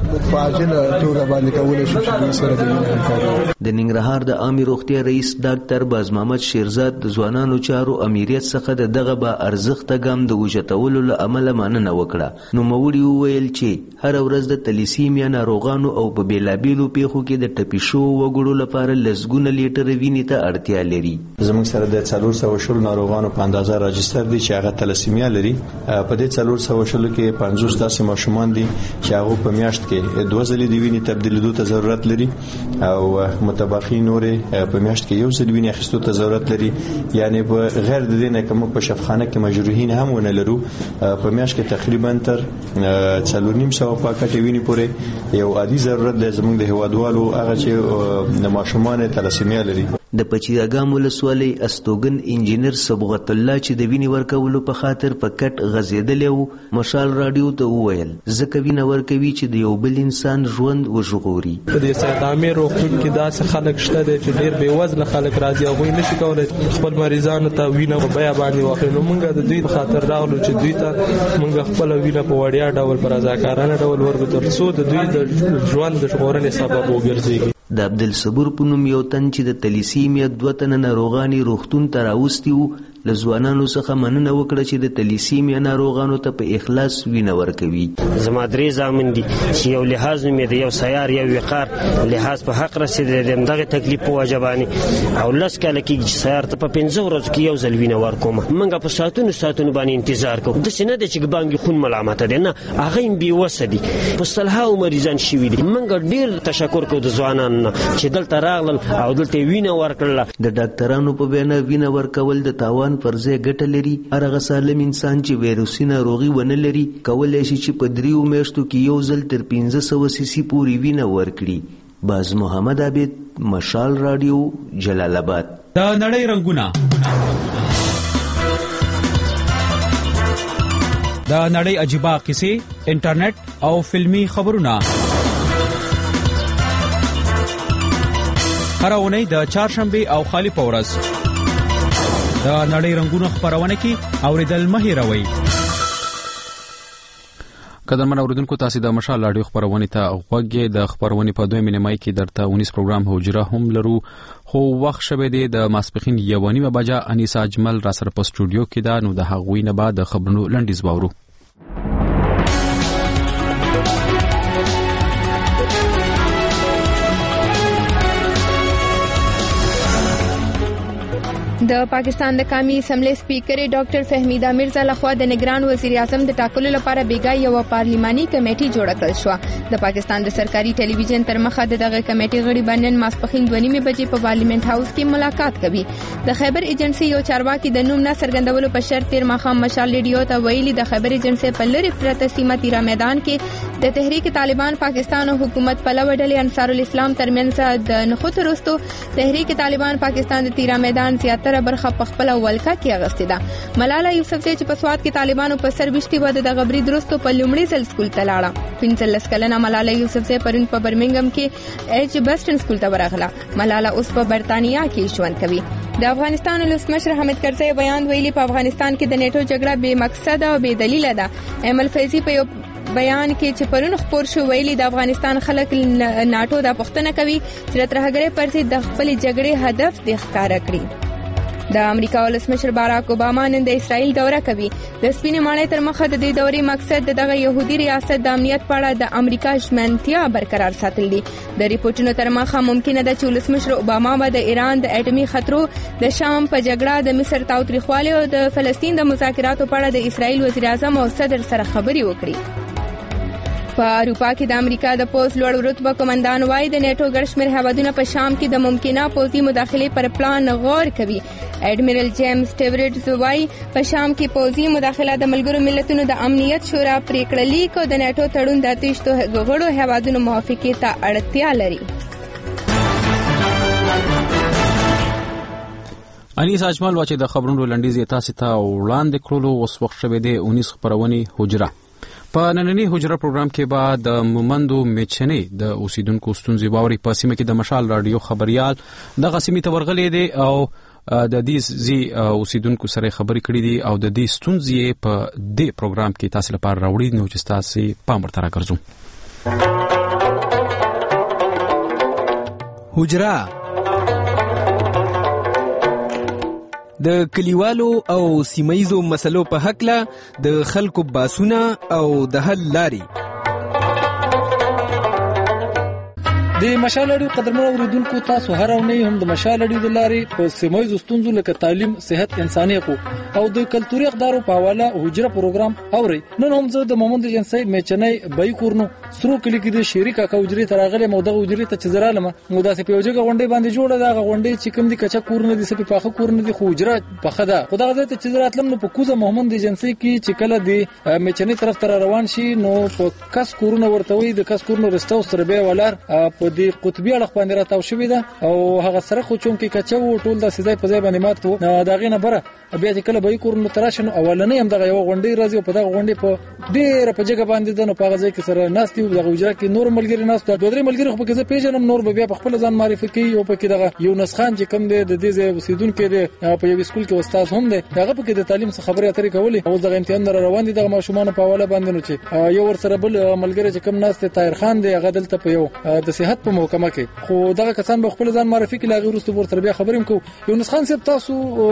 مفاجله توګه باندې کولای شو چې سره د همکاري. د ننګرهار د عامه روغتیا رئیس ډاکټر باز محمد شیرزاد د ځوانانو چارو امریت څخه د دغه با ارزښت ګام د وجتولو له عمله مننه وکړه. نو موري ویل چې هر ورځ د تلیسیمیا ناروغانو او په بیلابیلو پیښو کې د ټپي شو وګړو لپاره لسګونه لیټر وینې ته اړتیا لري. زموږ سره د څلور سوه شل ناروغانو په اندازه راجستر دي چې هغه تلیسیمیا لري. په دې څلور سوه شل کې پنځوس داسې ماشومان دي چې هغه په میاشت کې دوه ځلې د وینې تبدیلېدو ته ضرورت لري او متبقي نورې په میاشت کې یو ځل وینې اخیستو ته ضرورت لري. یعنی په غیر د دې نه کوم په شفاخانه کې مجروحین هم ونه لرو په میاشت کې تقریبا تر څلور نیم سوه پاکټ وینې پورې یو عادي ضرورت دی زموږ د هیوادوالو هغه چې د ماشومان تلاسیمیا لري. د پچیراګام ولسوالۍ استوګن انجینر صبغت الله چې د وینې ورکولو په خاطر په کټ غزیدلی و مشال راډیو ته وویل ځکه وینه ورکوي چې د یو بل انسان ژوند وژغوري. په دې سید عامر روغتون کې داسې خلک شته دی چې ډېر بې وزله خلک راځي هغوی نشي کولی خپل مریضانو ته وینه په بیه باندې واخلي. نو موږ د دوی په خاطر راغلو چې دوی ته موږ خپله وینه په وړیا ډول په رضاکارانه ډول ورکړو تر څو د دوی د ژوند د ژغورنې سبب وګرځېږي. د عبدالصبور په نوم یو تن چې د تلیسیمیا دوه تنه ناروغانې روغتون ته راوستي وو له ځوانانو څخه مننه وکړه چې د تلیسیمیا ناروغانو ته په اخلاص وینه ورکوي. زما درې زامن دي چې یو لحاظ مې د یو سیار یو وقار لحاظ په حق رسېدلی دی همدغې تکلیف په وجه باندې او لس کاله کېږي چې سیار ته په پنځه ورځو کې یو ځل وینه ورکوم. موږ په ساعتونو ساعتونو باندې انتظار کوو. داسې نه دی چې ګبانګي خون ملامته دی، نه هغه هم بېوسه دي په سلهاو مریضان شوي دي. موږ ډېر تشکر کوو د ځوانانو نه چې دلته راغلل او دلته وینه ورکړله. د ډاکټرانو په وینا وینه ورکول د تاوان پر ځای ګټه لري. هغه سالم انسان چې ویروسي ناروغي ونه لري کولی شي چې په دریو میاشتو کې یو ځل تر پنځه سوه سیسي پورې وینه ورکړي. باز محمد عابد مشال راډیو جلال آباد. د نړۍ رنګونه د نړۍ عجیبه قصې انټرنیټ او فلمی خبرونه هر اونۍ د چهارشنبه او خالی په ورځ د نړۍ رنګونه خبرونه کې اوریدل مه هېروئ. قدرمن اوریدونکو تاسو د مشال راډیو خبرونه ته غوږی د خبرونه په دوه نیمه کې درته اونیس پروګرام هوجره هم لرو خو وخت شوه دی د ماسپخین یو نیمه بجا انیسا اجمل را سره په سټوډیو کې دا نو د هغوی نه بعد د خبرونو لنډیز باورو. د پاکستان د قومي اسمبلی سپیکر ډاکټر فهمیده میرزا لخوا د نگران وزیر اعظم د ټاکلو لپاره بیګا یو پارلیماني کمیټه جوړه کړل شو. د پاکستان د سرکاري ټلویزیون تر مخه دغه کمیټې غړي باندې ماسپخین دوه نیمې بجې په پارلیمنت هاوس کې ملاقات کوي. د خیبر ایجنسی یو چارواکي د نوم نه څرګندولو په شرط تیر ماښام مشال ریډیو ته ویلي د خیبر ایجنسی په لری پرته سیمه تیرا میدان کې د تحریک طالبان پاکستان او حکومت پلوه ډلې انصار الاسلام ترمنځ د نخود وروسته تحریک طالبان پاکستان د تیرا میدان زیاتره برخه په خپل ولکه کې اغستې ده. ملاله یوسفزۍ چې په سواد کې طالبانو په سر وشتي و د غبري درستو په لومړي ځل سکول ته لاړه. پنځلس کلنه ملاله یوسفزۍ پرون په برمنګم کې ایچ بسټن سکول ته ورغله. ملاله اوس په برتانیا کې ژوند کوي. د افغانستان ولسمشر حامد کرزي بیان ویلي په افغانستان کې د نیټو جګړه بې مقصده او بې دلیله ده. ایمل فیضي په یو بیان کې چې پرون خبر شو ویلي د افغانستان خلک ناتو د پښتنه کوي چې د ترهګرۍ پر ضد د خپل جګړې هدف د ښکارا کړی. د امریکا ولسمشر باراک اوباما نن د اسرائیل دوره کوي. د سپینې ماڼۍ تر مخه د دې دورې مقصد دغه يهودي ریاست د امنیت په اړه د امریکا ژمنتیا برقرار ساتل دي. د ریپورتونو تر مخه ممکنه ده چې ولسمشر اوباما به د ایران د اټومي خطرو، د شام په جګړه، د مصر تاوتریخوالي او د فلسطین د مذاکراتو په اړه د اسرائیل وزیر اعظم او صدر سره خبري وکړي. په اروپا کې د امریکا د پوز لوړ رتبه قومندان وايي د نیټو ګڼ شمېر هیوادونه په شام کې د ممکنه پوځي مداخلې پر پلان غور کوي. اډمیرل جیمز ټیورټز وايي په شام کې پوځي مداخله د ملګرو ملتونو د امنیت شورا پریکړه لیک او د نیټو تړون د اتشتو غړو هیوادونو موافقې ته اړتیا لري. انیس اجمل واچې د خبرونو لنډیز تاسو ته وړاندې کړلو. اوس وخت شوه د اونیس خبرونې حجره. په نننی حجره پروګرام کې به د مومندو میچنې د اوسیدونکو ستونزې باوري په سیمه کې د مشال رادیو خبريال د غسیمې تورغلې دي او د دې زی اوسیدونکو سره خبرې کړې دي او د دې ستونزې په دې پروګرام کې تاسو لپاره راوړي نو چې تاسو پام ورته راګرځو. حجره د کلیوالو او سیمایزو مسلو په حقله د خلکو باسونه او د حل لاري. د مشال اړیو قدرمنو اوریدونکو تاسو هر اونۍ هم د مشال اړیو د لارې په سیمایزو ستونزو لکه تعلیم، صحت، انساني حقوق او د کلتوري اقدارو په حواله حجره پروګرام اوري. نن هم زه د مومند ایجنسی میچنۍ بای کورنو سرو کلی کې د شریکا کوجري تراغله موده حجري ته چزرالمه موده سه پیوجه غونډې باندې جوړه ده. غونډې چې کوم دي کچا کورنه دي سپه پاخه کورنه دي حجره پخه ده. خدای غزه ته چزراتلم نو په کوزه مومند ایجنسی کې چې کله دی میچنۍ طرف تر روان شي نو په کس کورونه ورته وي د کس کورنو رستو سره به ولر په دې قطبی اړه باندې راتاو شوې ده او هغه سره خو چون کې کچا و ټول د سیدای په ځای باندې ماتو دا غینه بره بیا چې کله به کورنو تراشنو اولنې هم دغه یو غونډې راځي په دغه غونډې په ډېر په جګه باندې د نو په غځای کې سره ناستي او دغه وجره کې نور ملګری ناست دوه درې ملګری خو په کې پیژنم نور به بیا په خپل ځان معرفي کوي او په کې دغه یو نسخان چې کم دی د دې ځای وسیدونکو دی په یو سکول کې استاد هم دی هغه په کې د تعلیم څخه خبرې اترې کولې او دغه امتحان در روان دي دغه ماشومان په حواله باندې نو چې یو ور سره بل ملګری چې کم ناست طاهر خان دی هغه دلته په یو د صحت په محکمه کې خو دغه کسان به خپل ځان معرفي کړي هغه ورسته ور تربیه خبرې کوم. یونس خان صاحب تاسو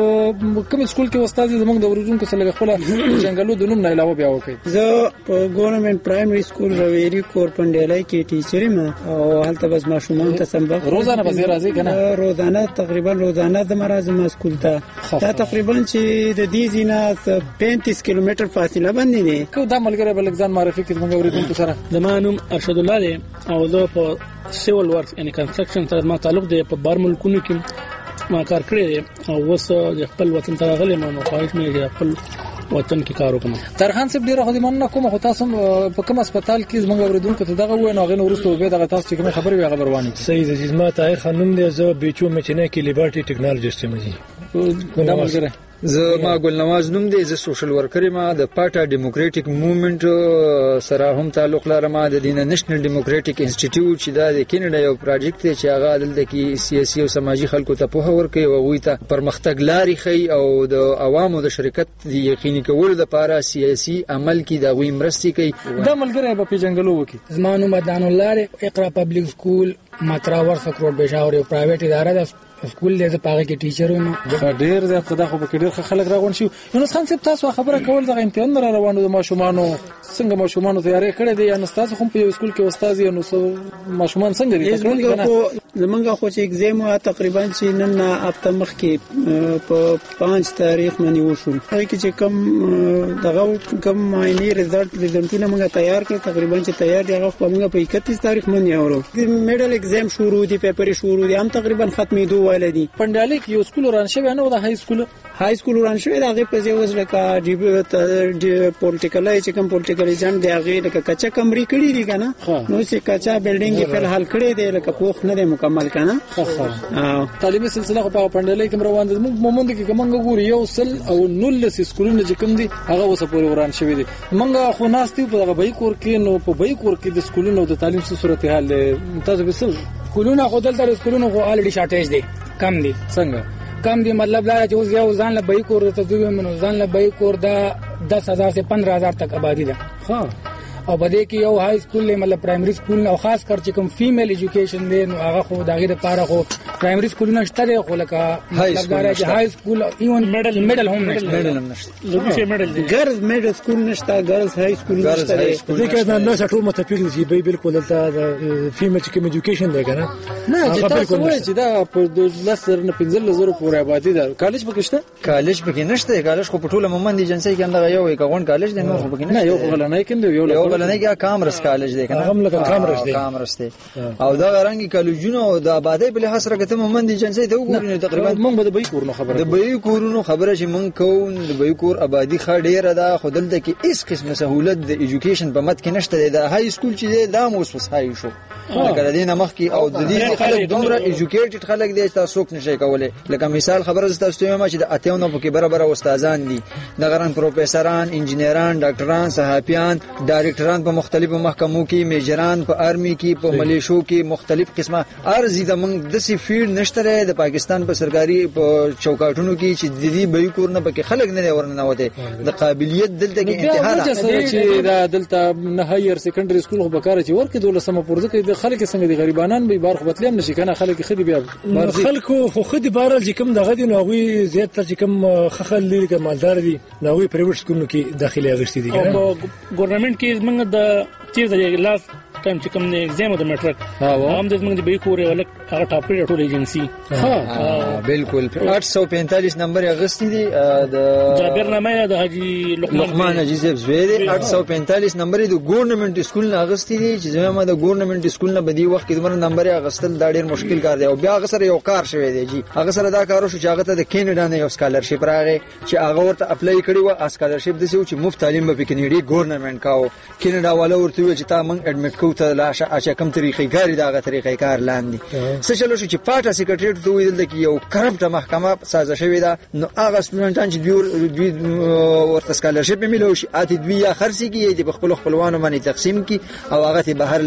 کوم سکول کې استاد زمونږ د ورزونکو سره خپل جنگلو د نوم نه علاوه بیا وکړي. زه په ګورنمنت پرایمري سکول رويري کور پندلای کې ټیچر یم او هلته بس ماشومان ته سمبق روزانه به راځي کنه روزانه تقریبا روزانه د مرزم سکول ته دا تقریبا چې د دې زینه پینتیس کیلومتر فاصله باندې نه کو دا ملګری بل ځان معرفي کړي زمونږ ورزونکو سره. د مانوم ارشد الله دی او زه په سیول ورکس یعنی کنستراکشن سره ما تعلق دی په بار ملکونو کې ما کار کړی دی او اوس د خپل وطن ته راغلی ما خواهش مې دی خپل وطن کې کار وکم. ترخان صاحب ډیره خدای مننه کوم خو تاسو په کوم هسپتال کې زموږ اوریدونکو ته دغه وای نو غن ورسته به دغه تاسو چې کوم خبرې وي خبر وانی. صحیح عزیز ما طاهر خانم دی زه بیچو میچنه کې لیبرټي ټیکنالوژیست یم جی. دا ملګری زه ما ګل نواز نوم دی زه سوشل ورکر ما د پارټا ډیموکراټیک موومېنټ سره هم تعلق لرم د دینه نېشنل ډیموکراټیک انسټیټیوټ چې دا د کینیډا یو پروجیکټ دی چې هغه دلته کې سیاسي او سماجی خلکو ته په ورکوي او غوي ته پرمختګ لاري خي او د عوامو د شرکت یقیني کولو لپاره سیاسي عمل کې دا غوي مرستي کوي. دا ملګری په جنگلو وکي. زمانو مدان الله اقرا پبلک سکول ماترا ورس کروڑ پېښور یو پرایویټ اداره ده سکول دی زه په هغه کې ټیچر یم. ډېر زیات دا خو به ډېر خلک راغون شي. یونس خان صاحب تاسو خبره کول دغه امتحان را روانو د ماشومانو څنګه ماشومانو تیاری کړی دی یا نو تاسو هم په یو سکول کې استاد یې نو ماشومان څنګه دي؟ زمونږ خو چې ایگزام وا تقریبا چې نن هفته مخکې په پنځه تاریخ باندې وشو. هغه کې چې کم دغه کم ماینی رزلټ رزلټونه موږ تیار کړ تقریبا چې تیار دی هغه په موږ په اکتیس تاریخ باندې اورو. میډل ایگزام شروع دي پیپر شروع دي هم تقریبا ختمېدو ولدي. پندالي کې یو سکول وران شوی نو د های سکول های سکول وران شوی دا په ځای وز لکه ډي پولیټیکل چې کوم پولیټیکل ایجنټ دی هغه لکه کچا کمرې کړی دی کنه نو چې کچا بلډینګ په حال کړی دی لکه پوخ نه دی مکمل کنه. تعلیمي سلسله خو په پندالي کې روان دي. موږ مومند کې کومنګ ګوري یو سل او نولس سکولونه چې کوم دي هغه اوس پورې وران شوی دي. موږ خو ناستي په بای کور کې نو په بای کور کې د سکولونو د تعلیم څه صورتحال تاسو به څه سکولونه خو دلته سکولونه خو الریډي شارټیج دي کم دي. څنګه کم دي مطلب دا چې اوس یو ځان له بای کور ته دوی منو ځان له بای کور دا دس هزار سے پندرہ ہزار تک آبادی ده. ها او بده کې یو های سکول مطلب پرایمری سکول او خاص کر چې کوم فیمیل ایجوکیشن دی نو هغه خو دغه لپاره خو پرایمری سکولونه شته دی خو لکه مطلب دا چې های سکول ایون میډل میډل هم نشته. میډل هم نشته. زه چې میډل دی ګرز میډل سکول نشته ګرز های سکول نشته دی. ځکه دا نه ټول متفق دي به بالکل دلته د فیمیل چې کوم ایجوکیشن دی کنه نه چې تاسو وایي چې دا په لسر نه پنځل زره پورې آبادی ده. کالج پکې شته؟ کالج پکې نشته. کالج خو په ټوله مومند ایجنسی کې هم یو یو کالج دی نو خو پکې نه یو غلنای کیند یو یو غلنای کې کامرس کالج دی کنه هم لکه کامرس دی کامرس دی او دا رنګ کالجونه او د آبادی په لحاظ سره کته مومند ایجنسی ته وګورئ تقریبا موږ به د بای کورونو خبره د بای کورونو خبره چې موږ کوو د بای کور آبادی خا ډیره ده خو دلته کې هیڅ قسمه سہولت د ایجوکیشن په مت کې نشته. د های سکول چې دی دا مو وسوس هاي شو لکه د دې نمخ کې او د دې خلک دومره ایجوکیټډ خلک دي چې تاسو نشئ کولای. لکه مثال خبره تاسو ته ما چې د اتیاونو په کې برابر استادان دي د غران پروفیسوران انجینران ډاکټران صحافیان ډایرکټران په مختلفو محکمو کې میجران په آرمی کې په ملیشو کې مختلف قسمه ارزي د موږ د سی فیلډ نشته د پاکستان په سرکاري په چوکاټونو کې چې د دې بای کور نه پکې خلک نه ورننه وته د قابلیت دلته کې انتها ده چې دا دلته نه هایر سیکنډري سکول خو بکاره چې ورکه دولسمه پورزه کې د خلک څنګه دي غریبانان به بار خو بتلیم نشي کنه خلک خدي بیا خلکو خو خدي بارل چې کوم دغه دي نو غوي زیات تر چې کوم خخل لري کوم مالدار دي نو غوي پرایویټ سکولونو کې داخلي اغشتي دي او ګورنمنت کې موږ د چیرې د لاس ټایم چې کوم نه ایگزام د میټرک هم د موږ د بای کور ولک هغه ټاپر ټول ایجنسی ها بالکل آठ सौ पैंतालीस نمبر اغستی دي د جابر نامه د حاجی لقمان حاجی صاحب زویری آठ सौ पैंतालीस نمبر د ګورنمنت سکول نه اغستی دي چې زموږ د ګورنمنت سکول نه بدی وخت کې دمر نمبر اغستل دا ډیر مشکل کار دی او بیا هغه سره یو کار شوی دی جی هغه سره دا کارو شو چې هغه ته د کینیډا نه یو سکالرشپ راغی چې هغه ورته اپلای کړی و اسکالرشپ د څه چې مفت تعلیم به کینیډي ګورنمنت کاو کینیډا والا ورته چې تا مونږ اډمیټ کوو ته لاشه اچھا کوم طریقې کاری دا غو طریقې کار لاندې څه چلو چې پاټه سیکریټریټ ته ویل کې یو کرپټ محکمه سازه شوې ده نو هغه سټوډنټان چې دوی ورته سکالرشپ ملو شي اته دوی یا خرسي کې د خپل خپلوانو باندې تقسیم کی او هغه ته بهر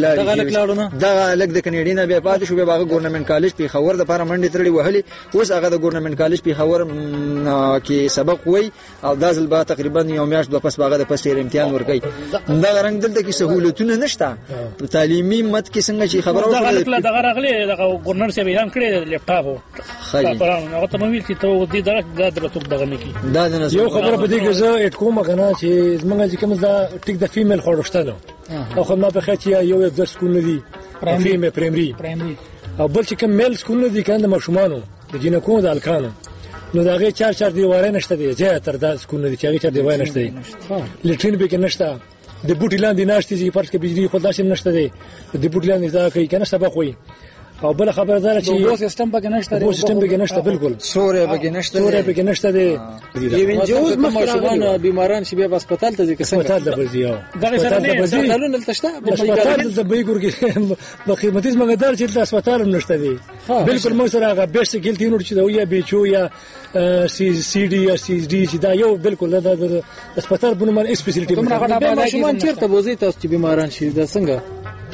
لاړ دا لګ د کینیډي نه بیا پاتې شو به هغه ګورنمنت کالج په خبر د لپاره منډه ترړي وهلي اوس هغه د ګورنمنت کالج په خبر کې سبق وای او دازل با تقریبا یو میاشت د پس هغه د پس امتحان ورکړي دا رنګ دلته کې سہولتونه نشته تعلیمي مت کې څنګه چې خبره وکړه دا غرغله دا ګورنر صاحب اعلان کړی د لپټاپ خبرونه هغه ته مویل چې ته دې درک دا درته دغه نه کی دا یو خبره په دې کې زه اټ کوم غنا چې زمونږ چې کوم دا ټیک د فیمیل خورشتنه او خو ما په خاطر یو یو درس کول دي پرایمری پرایمری او بل چې کوم میل سکول دي کنده مشمانو د جنکو د الکانو نو دا غي چار چار دیواره نشته دی چې تر دا سکول دي چې چار دیواره نشته دی لټرین به کې نشته د بوټی لاندې ناشتي چې فرض کې بجلی خو داسې نشته دی د بوټی لاندې دا کوي کنه سبق وي او بل خبردار چې یو سیستم پکې نشته یو سیستم پکې نشته بالکل سورې پکې نشته سورې پکې نشته دی یو جوز مخکې بیماران چې بیا هسپتال ته ځي که څنګه هسپتال ته ورځي دا سره نه هسپتالونه تلشته هسپتال د بیګور کې په خدمتي مګدار چې هسپتال نشته دی بالکل مو سره هغه بیسټ ګلتی نور چې دا یا بیچو یا سی سی ډي یا سی ډي چې دا یو بالکل د هسپتال په نوم سپیشلیټي کومه غټه ماشومان چیرته بوزي تاسو چې بیماران شي دا څنګه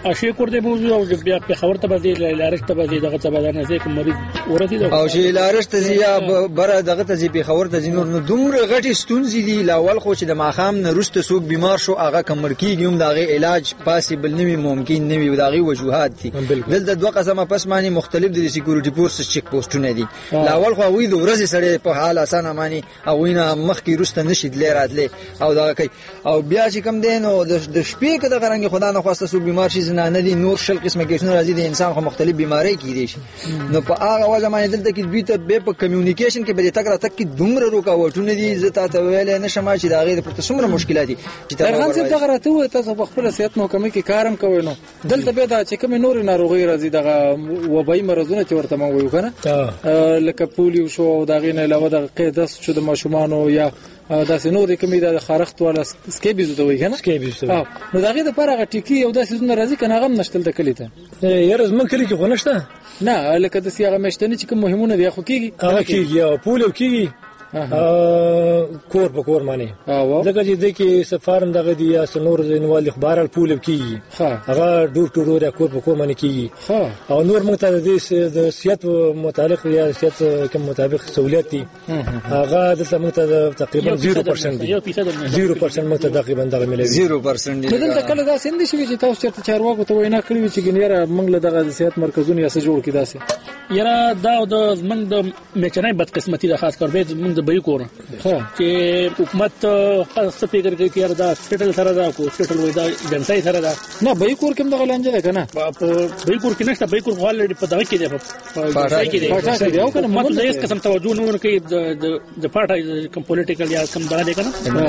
اشي کور دی موضوع او بیا په خبر ته باندې لارښت ته باندې دغه ته باندې ځکه مریض ورته او چې لارښت ته یا بره دغه ته په خبر ته نور نو دومره غټي ستونزې دي لاول خو چې د ماخام نه رسته سوق بیمار شو هغه کمر کیږي هم دغه علاج پاسبل نه ممکن نه وي دغه وجوهات دي دلته دوه قسمه پس معنی مختلف دي سکیورټي فورس چیک پوسټونه دي لاول خو وی د ورځې سره په حال اسانه معنی او وینا مخکې رسته نشید لراتله او دا کوي او بیا چې کم دین او د شپې کې د غرنګ خدا نه خواسته سو بیمار شي نه نه دي نور شل قسمه کیسونه راځي د انسان خو مختلف بیماری کیدي شي نو په هغه وجه باندې دلته کې دوی ته به په کمیونیکیشن کې به تک را تک کې دومره روکاوټونه دي زه ته ویل نه شمه چې دا غیر پر څومره مشکلات دي چې ترغان څه دغه راته تاسو په خپل صحت محکمه کې کارم کوئ نو دلته به دا چې کوم نور ناروغي راځي دغه وبای مرزونه چې ورته مونږ وایو کنه لکه پولیو شو او دغه نه علاوه د قیدس شو د ماشومان یا دا سينو د کومې د خارخت ولا سکیبیز دوی کنه سکیبیز نو دغه د پرغه ټیکی او د سيزونه راځي کنه غم نشتل د کلی ته یره زمون کلی کې خو نشته نه لکه د سیاغه مشتنی چې کوم مهمونه دی خو کیږي هغه کیږي او پولیو کیږي کور په کور معنی دغه چې د کې سفارم دغه دی یا سنور زینوال خبر الپول کیږي هغه ډور ټور یا کور په کور معنی کیږي او نور موږ ته د سیاست متعلق یا سیاست کوم مطابق سہولت دي هغه د موږ ته تقریبا صفر درجه دي صفر درجه موږ ته تقریبا دغه ملي صفر درجه دي دلته کله دا سند شي چې تاسو چرته چارواکو ته وینا کړی چې ګنیره موږ له دغه سیاست مرکزونه یا څه جوړ کړي داسې یاره دا د موږ د میچنای بدقسمتي د خاص کر به موږ د بیکور چې حکومت خاصه فکر کوي چې دا هسپټل سره دا کو هسپټل وای دا جنسای سره دا نه بیکور کوم دغه لانجه ده کنه بیکور کې نشته بیکور غوال په دغه کې دی په پاټای کې دی پاټای کې دی او کنه ماته د هیڅ قسم توجه نه ورکوي د د پاټای کوم پولیټیکل یا کوم دغه دی کنه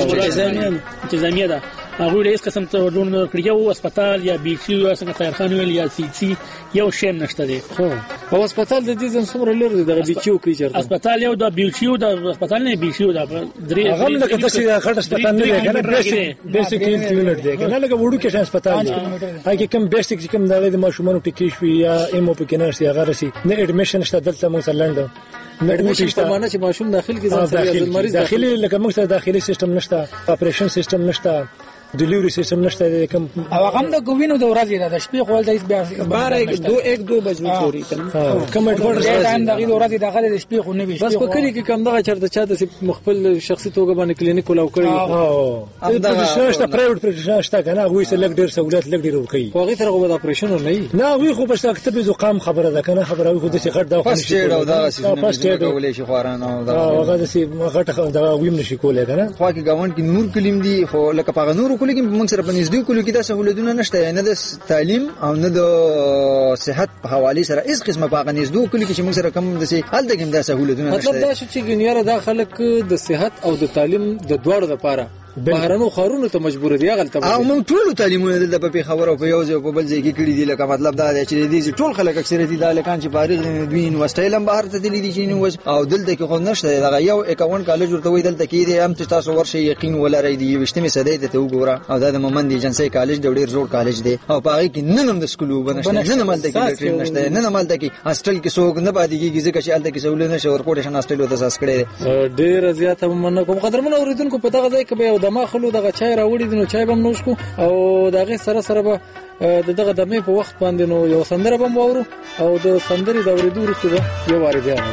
چې زمينه ده هغه له هیڅ قسم توجه نه ورکوي او هسپتال یا بي سي یا څنګه خیرخان ویل یا سي سي یو شی نشته دی خو په هسپتال د دې ځن څومره لري دغه بي سي او کې چیرته هسپتال یو د بي سي او د هسپتال نه بي سي او د درې هغه لکه تاسو غټ هسپتال نه دی کنه بیسیک بیسیک یونټ دی کنه لکه وړو کې هسپتال دی هغه کوم بیسیک چې کوم دغه د ماشومانو ټکی شوی یا ایمو په کې نشي هغه رسي نه اډمیشن شته دلته مو سلند اډمیشن په معنی چې ماشوم داخل کې ځان سره مریض داخلي لکه موږ ته داخلي سیستم نشته اپریشن سیستم نشته ډیلیوري سیستم نشته کوم او هغه د ګوینو د ورځې د شپې خپل د بیا بار یک دو یک دو بجو پوری کنه کوم اډوانس ټایم دغه د ورځې دغه د شپې خو نه وي بس په کلی کې کوم دغه چرته چا د مخبل شخصي توګه باندې کلینیک ولاو کړی او دا شته پرایویټ پرېکټیشن شته کنه وې څه لګ ډیر سہولت لګ ډیر ورکړي خو هغه سره د اپریشن نه نه وی خو بس کتب زقام خبره ده کنه خبره وي خو د څه غټ دا خو نشي او دا سیستم کولای شي خواران او دا هغه د څه غټ دا ویم نشي کولای کنه خو کې گاوند کې نور کلیم دي خو لکه په نور کلی کې موږ سره نږدې کولو کې دا سہولتونه نشته نه د تعلیم او نه د صحت په حواله سره هیڅ قسمه په نږدې کولو کې چې موږ سره کوم د سي حل دغه د سہولتونه نشته مطلب دا چې ګنیاره د خلک د صحت او د تعلیم د دوړو لپاره بهرنو خارونو ته مجبور دي غلطه او موږ ټول تعلیمونه د په خبرو په یو ځای په بل ځای کې کړی دي لکه مطلب دا دی چې دې ټول خلک اکثریت د لکان چې فارغ دوی یونیورسيټي بهر ته دي چې نو او دلته کې خو نشته دا یو اکاونټ کالج ورته وي دلته کې دي هم تاسو ورشي یقین ولرئ دی وشتمه صدې ته وګوره او دا د مومند ایجنسی کالج د ډیر زوړ کالج دی او په هغه کې نن هم د سکولو بنشته نن هم د کې نشته نن هم د کې هاستل کې څوک نه پاتې کیږي ځکه چې الته کې سہولت نشه ورکوټ شن هاستل وته ساس کړي ډیر زیاته مننه کوم قدرمن اوریدونکو په دغه ځای کې به دماغ خلو دغه چای راوړي دي نو چای بم نوش کو او دغه سره سره به دغه دمه په وخت باندې نو یو سندره بم وورو او د سندري د اوریدو وروسته به یو واره بیا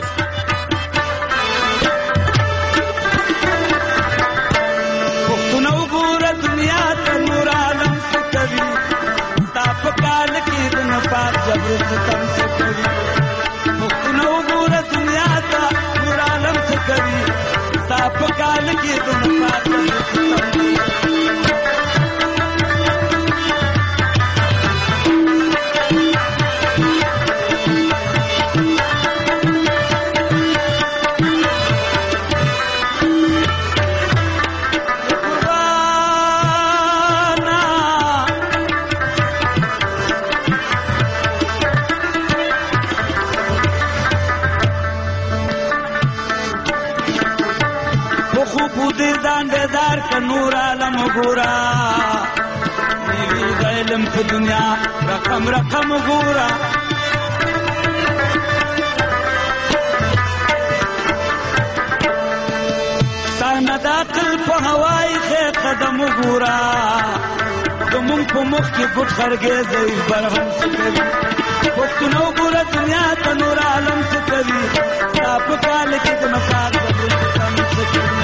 پښتون وګوره دنیا ته نور عالم کوي تاپ کال کې د نه پات جبر ستم کوي پښتون وګوره دنیا ته نور عالم کوي تاپ کال کې د نه پات نور عالم ګورا نیوی علم په دنیا رقم رقم ګورا ساند عقل په هواي خې قدم ګورا زمون په مخ کې ګوټ خرګېزې برهم څه کوي پښتون وګوره دنیا ته نور عالم څه کوي ستا په کال کې د نفاق ستم څه کوي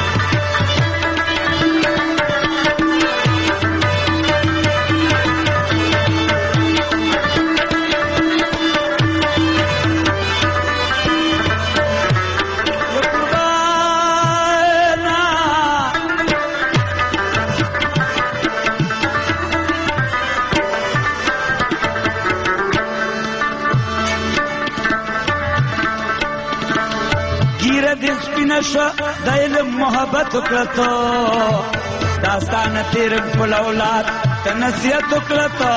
نشا د علم محبت وکړه داستان تیر خپل اولاد ته نصیحت وکړه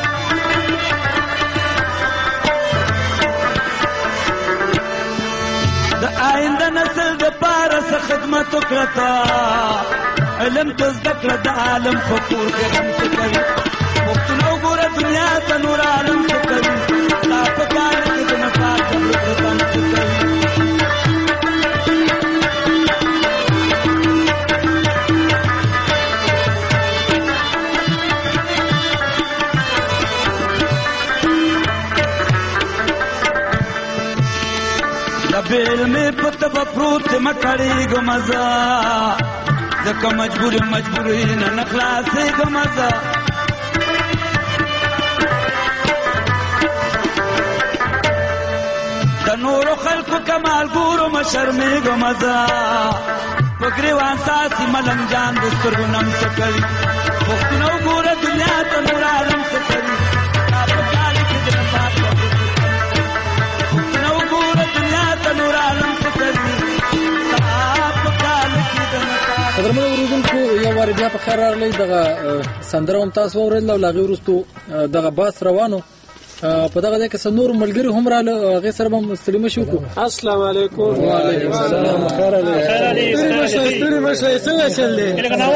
د آینده نسل د پاره څه خدمت وکړه علم ته زده کړه د عالم په کور کې هم څه کوي پښتون وګوره دنیا ته نور عالم څه کوي ستا په کار کې د نفاق ستم څه کوي بیل میں پت بفروت مکڑی گو مزا زکا مجبور مجبوری نہ نخلاصی گو مزا تنورو خلق کمال گورو مشرمی گو مزا پگریوان ساسی ملنگ جان دستر گنم سکری پختنو گورا دنیا تنور عالم سکری آپ کالی کی دن پاک قدرمن اوریدونکو یو وار بیا په خیر راغلی دغه سندره هم تاسو واورېدل او له هغې وروستو دغه بحث روانو په دغه ځای کې څه نور ملګري هم راغله هغې سره به هم ستړي مشي وکړو. السلام علیکم. وعلیکم السلام. خیر علي ستړي مشئ ستړي مشئ څنګه چل دی؟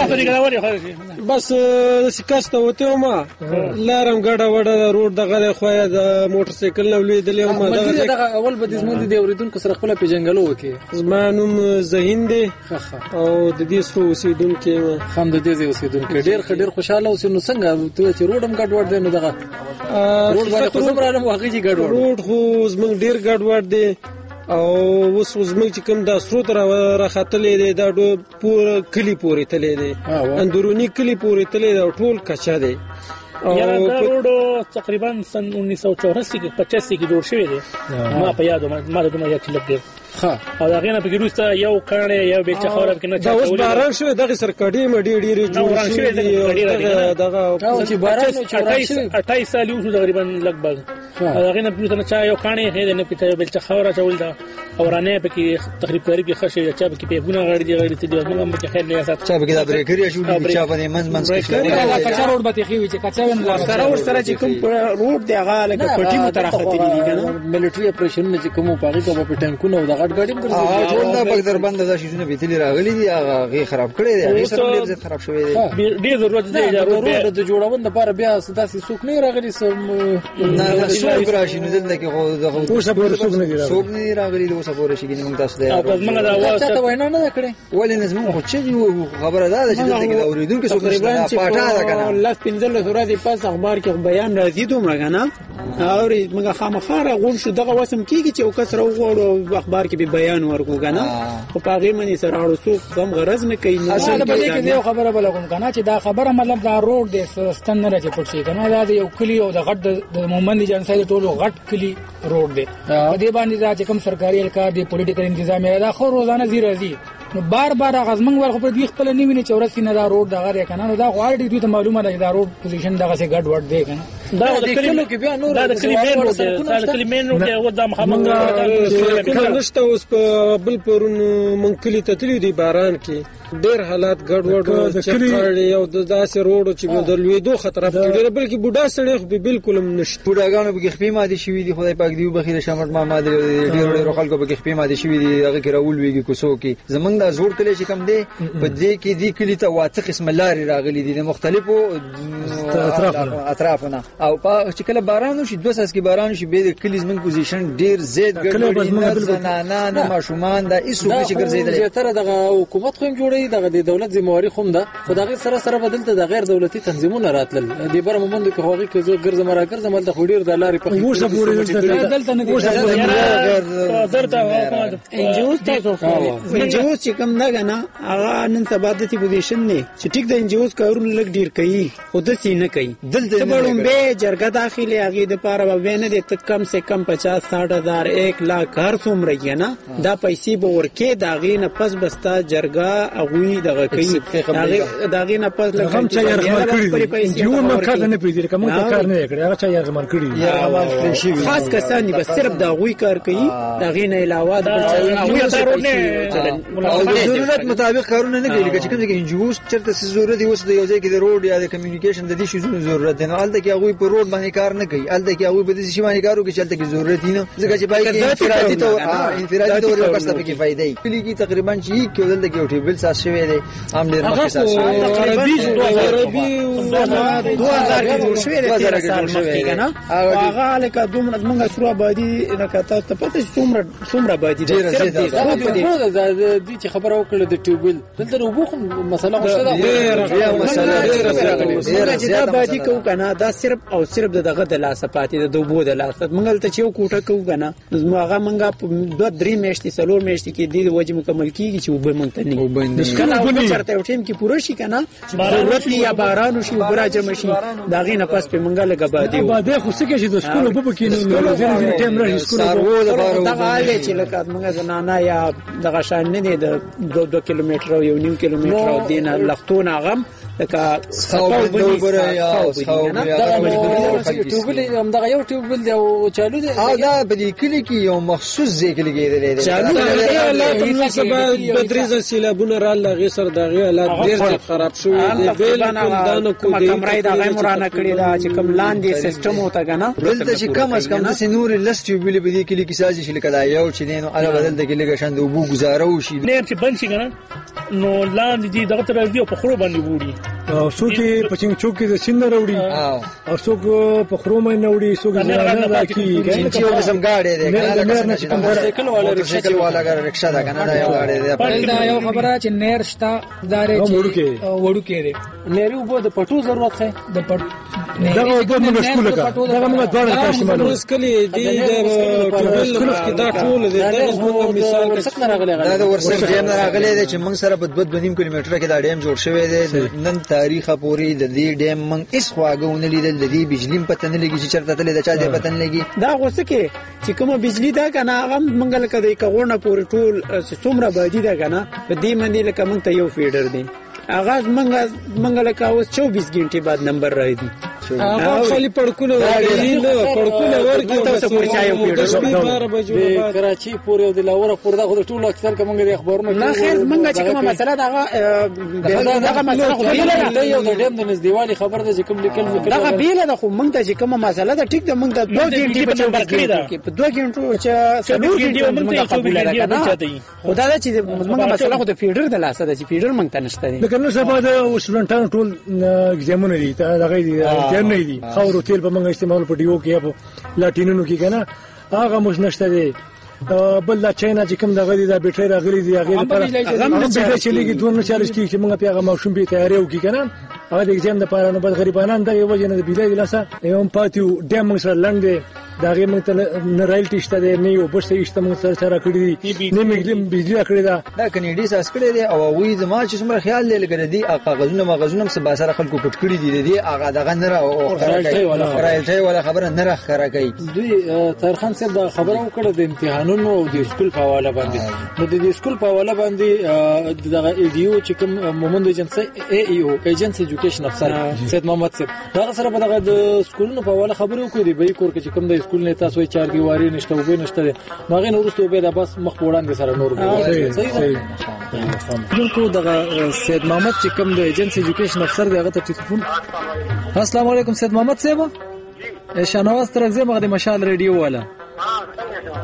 بس داسې کس ته وتې وم لاره هم ګډه وډه ده روډ دغه دی خوا یې د موټر سایکل نه لوېدلې وم ملګري دغه اول به دې زموږ د دې اورېدونکو سره خپله پېژنګلو وکړي. زما نوم ذهین دی او د دې سرو اوسېدونکی یم. هم د دې ځای اوسېدونکی ډېر ښه ډېر خوشحاله اوسې. نو څنګه ته چې روډ هم ګډ وډ دی نو دغه روډ باندې خو زه راغلم هغې چې ګډ وډ روډ خو زموږ ډېر ګډ وډ دی او اوس زموږ چې کوم دا سرود راختلی دی دا پوره کلي پورې تللی دی اندروني کلي پورې تللی دی او ټول کچه دی. یاره دا روډ تقریبا سن انیس سو چوراسی کې پچاسی کې جوړ شوی دی ما په یاد ما د دومره یاد چې لږ دی او د هغې نه پکې وروسته یو کاڼی یو بیلچه خاوره پکې نه دا اوس باران شوی دغې سره کډې مډې ډېرې جوړ شوي دي دغه اټایس سال وشو تقریبا لږ او د هغې نه وروسته نه چا یو کاڼی ایښی دی نه پکې یو بیلچه خاوره اچول ده او رانۍ پکې تقریب کاري پکې ښه شوي چا پکې پیپونه غړي دي غړي دي موږ هم پکې خیر نه سات چا پکې دا برېکري اچولي دي چا پکې منځ منځ کې کچا روډ به تېښې وي چې کچا سره ورسره چې کوم روډ دی هغه لکه پټي مو ته راختلي دي که نه ملیټري اپریشنونه چې کوم په هغې کې به په ټانکونه او د غټ ګاډي هم ګرځي ټول دا پک دربنده دا شیزونه بیتلي راغلي دي هغه هغې خراب کړی دی هغې سره ډېر زیات خراب شوی دی ډېر ضرورت دی د روډ د جوړون دپاره بیا داسې څوک نه راغلي څوک راشي نو دلته کې خو اوسه پورې څوک نه دي راغلي څوک نه دي راغلي د اوسه پورې شي موږ تاسو ته چاته وینا نه ده کړې ولې نه زموږ خو چې خبره دا ده چې دلته کې د اورېدونکو څوک نشته دا پاټا ده که نه لس پنځلس ورځې پس اخبار کې بیان راځي دومره که نه اورې موږ خامخا راغونډ شو دغه وسم کېږي چې یو کس راوغواړو اخبار کې به بیان ورکړو که نه خو په هغې باندې سره اړو څوک هم غرض نه کوي په دې کې یو خبره بله کوم که نه چې دا خبره مطلب دا روډ دی ستن نه ده چې پټ شي که نه دا د یو کلي او د غټ د مومند جنسای د ټولو غټ کلي روډ دی په دې باندې دا چې کوم سرکاري اهلکار دی پولیټیکل انتظامیه دا خو روزانه ځي راځي نو بار بار هغه زموږ ور خو په دوی خپله نه ویني چې ورځ کې نه دا روډ دغه دی که نه نو دا خو الډي دوی ته معلومه ده چې دا روډ پوزیشن دغسې ګډ وډ دی که نه دا د کلیو کې بیا نور دا د کلی مین روډ دی دا د کلی مین روډ دی او دا مخامخ نشته اوس په بل پرون مونږ کلي ته تللي دي باران کې ډېر حالات ګډ وډ چپاړې او داسې روډ چې د لوېدو خطر پکې ډېر بلکې بوډا سړی خو بالکل هم نشته بوډاګانو پکې خپې ماتې شوي دي خدای پاک دې وبخي د شمټ ماما د ډېرو ډېرو خلکو پکې خپې ماتې شوي دي هغې کې راولوېږي کوڅو کې زمونږ دا زوړ کلی چې کوم دی په دې کې دې کلي ته واته قسمه لارې راغلي دي د مختلفو اطرافونه او په چې کله باران وشي دوه ساس کې باران شي به د کلیز من پوزیشن ډیر زیات ګرځي نه زنانه نه ماشومان دا ایسو چې ګرځیدل چې تر دغه حکومت خو جوړي دغه د دولت ذمہواری خو ده خدای سره سره بدلته د غیر دولتي تنظیمونه راتلل د بر مومند کې هغه کې زو ګرځم را ګرځم د خډیر د لارې په ورسه پورې دلته نه درته انجوز تاسو انجوز چې کوم نه غنا هغه نن سبا د پوزیشن نه چې ټیک د انجوز کارونه لګ ډیر کوي خو د سینه کوي دلته بلوم به جرګه داخلي هغه د پاره به نه د کم سے کم پچاس ساٹھ ہزار ایک لاکھ هر څومره یې نه دا پیسې به ورکې دا غي نه پس بستا جرګه اغوي دغه کوي دا غي نه پس لکه هم چې یې کړی دي جوړ نه کار نه پیږي کوم کار نه کړی هغه چې یې غمن کړی خاص کسان بس صرف دا غوي کار کوي دا غي نه علاوه د ضرورت مطابق کارونه نه کوي چې کوم کې انجوز چرته ضرورت دی اوس د یو ځای کې د روډ یا د کمیونیکیشن د دې شی ضرورت دی نو الته کې هغه په روډ باندې کار نه کوي الته کې هغه په دې شی باندې کارو کې چلته کې ضرورت نه ځکه چې پای کې انفرادي تور انفرادي تور یو کس ته کې فائدې کلی کې تقریبا چې کې ولل کې یو ټیبل ساس شوی دی عام ډیر مخکې ساس شوی دی عربي دوه هزار کې جوړ شوی دی تیر سال مخکې کنه هغه لکه دومره موږ سره آبادی لکه تاسو ته پته څومره څومره آبادی دی دي چې خبره وکړه د ټیبل دلته وبخ مسله خوشته ده یا مسله ډیره چې دا آبادی کو کنه دا صرف او صرف دغه د لاسه پاتې د دوبو د لاسه موږ ته چې یو کوټه کو کنه نو هغه موږ دوه درې میاشتې څلور میاشتې کې د وجه مکمل کیږي چې وب مونږ ته نه کله چرته یو ټیم کې پوره شي کنه ضرورت یا باران شي وبرا جمع شي دا غي نه پس په منګه لګا بادي بادي خو څه کې چې د سکول وب کې نه ځینې ټیم راځي سکول وب دا حاله چې لکه موږ زنانه یا دغه شان نه دي د دوه کیلومتر او یو نیم کیلومتر او دینه لختونه غم لکه سخاو بنور یا سخاو دغه ټوبل هم دغه یو ټوبل دی او چالو دی دا په دې کلی کې یو مخصوص ځای کې لګیدل دی چالو دی سبا بدريزه سیلابونه را لغې سر دغه حالات ډیر خراب شوی دی بالکل دانو کو دی کمرای دغه مرانه کړی دا چې کوم لاندې سیستم وته کنه دلته چې کم از کم د سنور لست ویل به دي کلی کې سازش لیکلا یو چې دینو اله بدل د کلی غشند او بو گزارو شي نه چې بند شي کنه نو لاندې دي دغه تر دی په خرو باندې وړي او څوک په چنګ چوک کې د سین وروړي او څوک په خرو باندې وړي څوک نه راکی چې یو قسم گاډي دی کنه سایکل والا سایکل والا غره رکشا دا کنه دا یو غاډي دی دا یو خبره چې نیر شتا دارې چې وړو کې دی نیر وبو د پټو ضرورت ہے د پټ دغه د موږ سکول کا دغه موږ دوه تاسو معلومه سکلي دی د ټول کې دا ټول دی دا موږ مثال ورسک راغلی دا د ورسک ډیم راغلی دی چې موږ سره په دوه نیم کیلومتر کې دا ډیم جوړ شوی دی نن تاریخه پوری د دې ډیم موږ اس خواګونه لیدل د دې بجلی پته نه لګي چې چرته تل د چا دې پته نه لګي دا غوسکه چې کومه بجلی دا کنه هغه موږ لکه د کغونه پوری ټول څومره بادي دا کنه په دې باندې لکه موږ ته یو فیډر دی اغاز منګه منګه لکه اوس چوبیس غنټه بعد نمبر راځي هغه خالي پړکونه ورګي نو پړکونه ورګي تاسو پرچایو پیډر کراچي پورې د لاوره پور دا خو ټول اکثر کومه د اخبارونو نه خیر منګه چې کومه مسله دغه دغه مسله خو بیل یو د ډیم د نزدېوالي خبر ده چې کوم لیکل دغه بیل ده خو موږ ته چې کومه مسله ده ټیک ده موږ ته دوه غنټه په نمبر کړی ده په دوه غنټو چې څلور غنټه موږ ته قبول راکنه خدای دا چې موږ مسله خو د فیډر د لاسه ده چې فیډر موږ ته نشته دي کنه سبا د سټوډنټانو ټول ایگزامونه دي دغه دي ځم نه دي خاور تیل په موږ استعمال په دیو کې په لاټینونو کې کنه هغه مش نشته دي بل لا چاینا چې کوم دغه دي د بیټری راغلي دي هغه لپاره هغه بیټری چې لګي دوه نه چالش کی چې موږ په هغه ماشوم به تیاری وکړو کنه هغه د ایگزام لپاره نو بل غریبانان دغه وجه نه بيلای لاسه یو پاتیو ډیم سره لنډ داغه موږ ته نه رایلټی شته نه یو بس یې موږ سره سره کړی دي نه موږ بجلی کړی دا دا کنيډي ساس کړی دی او وی زما چې څومره خیال لګره دي کاغذونه مغزونه سم با سره خلکو پټ کړی دي دي هغه دغه نه او رایلټي ولا خبره نه راخ خره کوي دوی ترخان صاحب دا خبره وکړه د امتحانونو او د سکول په حواله باندې نو د سکول په حواله باندې دغه ایډیو چې کوم مومند ایجنسی ای ای او ایجنسی ایجوکیشن افسر سید محمد صاحب دا سره په دغه د سکولونو په حواله خبرو کوي دی به کور کې کوم د سکول نه تاسو چار دیواری نشته وبې نشته نو هغه نورسته به د بس مخ وړاندې سره نور صحیح بالکل دغه سید محمد چې کوم د ایجنسی ایجوکیشن افسر دی هغه ته ټلیفون السلام علیکم سید محمد صاحب شنواز ترغزه مغه د مشال ریډیو والا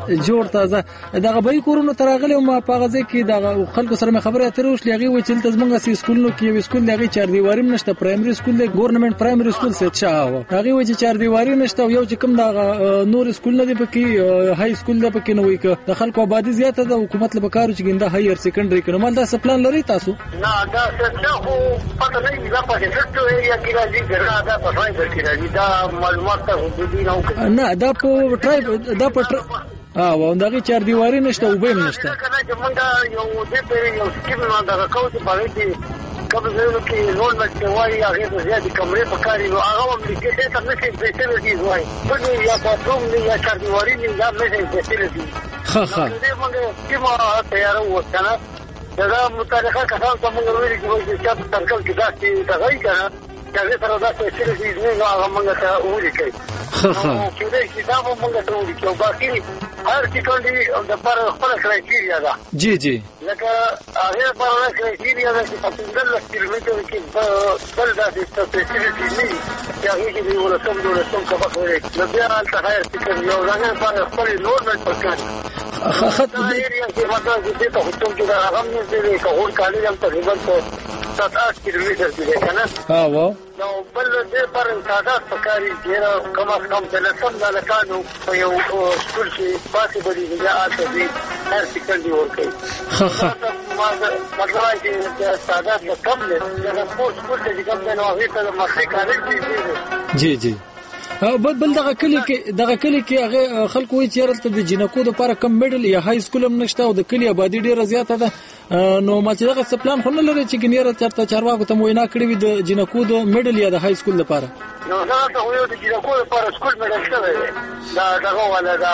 جوړ تازه دغه به کورونو ترغلې ما په غزه کې دغه خلکو سره خبرې اترې وشلې هغه و چې تاسو موږ سي سکولونو کې یو سکول دغه چار دیواري نشته پرایمري سکول دی ګورنمنت پرایمري سکول څه چاو هغه و چې چار دیواري نشته یو چې کوم دغه نور سکول نه دی پکې های سکول دی پکې نو وي که د خلکو آبادی زیاته ده حکومت له بکارو چې ګنده هایر سیکنډري کې نو مال دا سپلان لري تاسو نه دا څه خو پته نه دی دا په فیکټو ایریا کې راځي ګرځا دا په فایبر کې راځي دا معلومات ته حدودي نه نه دا په ټرایب دا په او دغه چار دیواري نشته او به نشته کنه چې موږ یو دې په یو سکیم نه دا کوو چې په دې کوم ځای کې نور مټ وایي هغه د زیات کمرې په کاری نو هغه هم کې څه څه څه فیسیلیټیز وایي په یا په کوم نه یا چار دیواري نه دا مې فیسیلیټیز ها ها دې موږ کیما تیار وځنه دا متعلقه کسان ته موږ ویلي چې چې ترکل کې دا چې دا غوي کنه چې سره دا فیسیلیټیز نه هغه موږ ته ویلي کوي ها ها چې دا چې دا موږ ته ویلي کوي باقي هر څه کوي د پر خپل کرایټیریا ده جی جی لکه هغه پر کرایټیریا ده چې په څنګه کیلومتر کې بل دا د فیسیلیټی نه چې هغه کې یو رسم جوړ رسم کوي نو بیا حالت هایر چې یو ځای پر خپل نور نه پکې خط ایریا کې مطلب دې ته حکم کې دا هغه نه دې کوول کالي هم تقریبا سات آٹھ کیلومتر دی کنه ها و نو بل دې پر تعداد پکاري چې کم از کم د لسم د لکانو په یو سکول کې پاتې بلی یا اته دي هر څه کوي ورکړي ها ها مطلب چې تعداد کم نه د سکول کې کوم نه هغه ته مخکې کاري جی جی بل بل دغه کلی کې دغه کلی کې هغه خلکو وی چیرته د جنکو د لپاره کم میډل یا های سکول هم نشته او د کلی آبادی ډیره زیاته ده نو ما چې دغه سپلان خو نه لري چې ګنیره چرته چارواکو ته وینا کړی وي د جنکو د میډل یا د های سکول لپاره نو دا ته یو د جنکو لپاره سکول میډل شته دا دغه ولا دا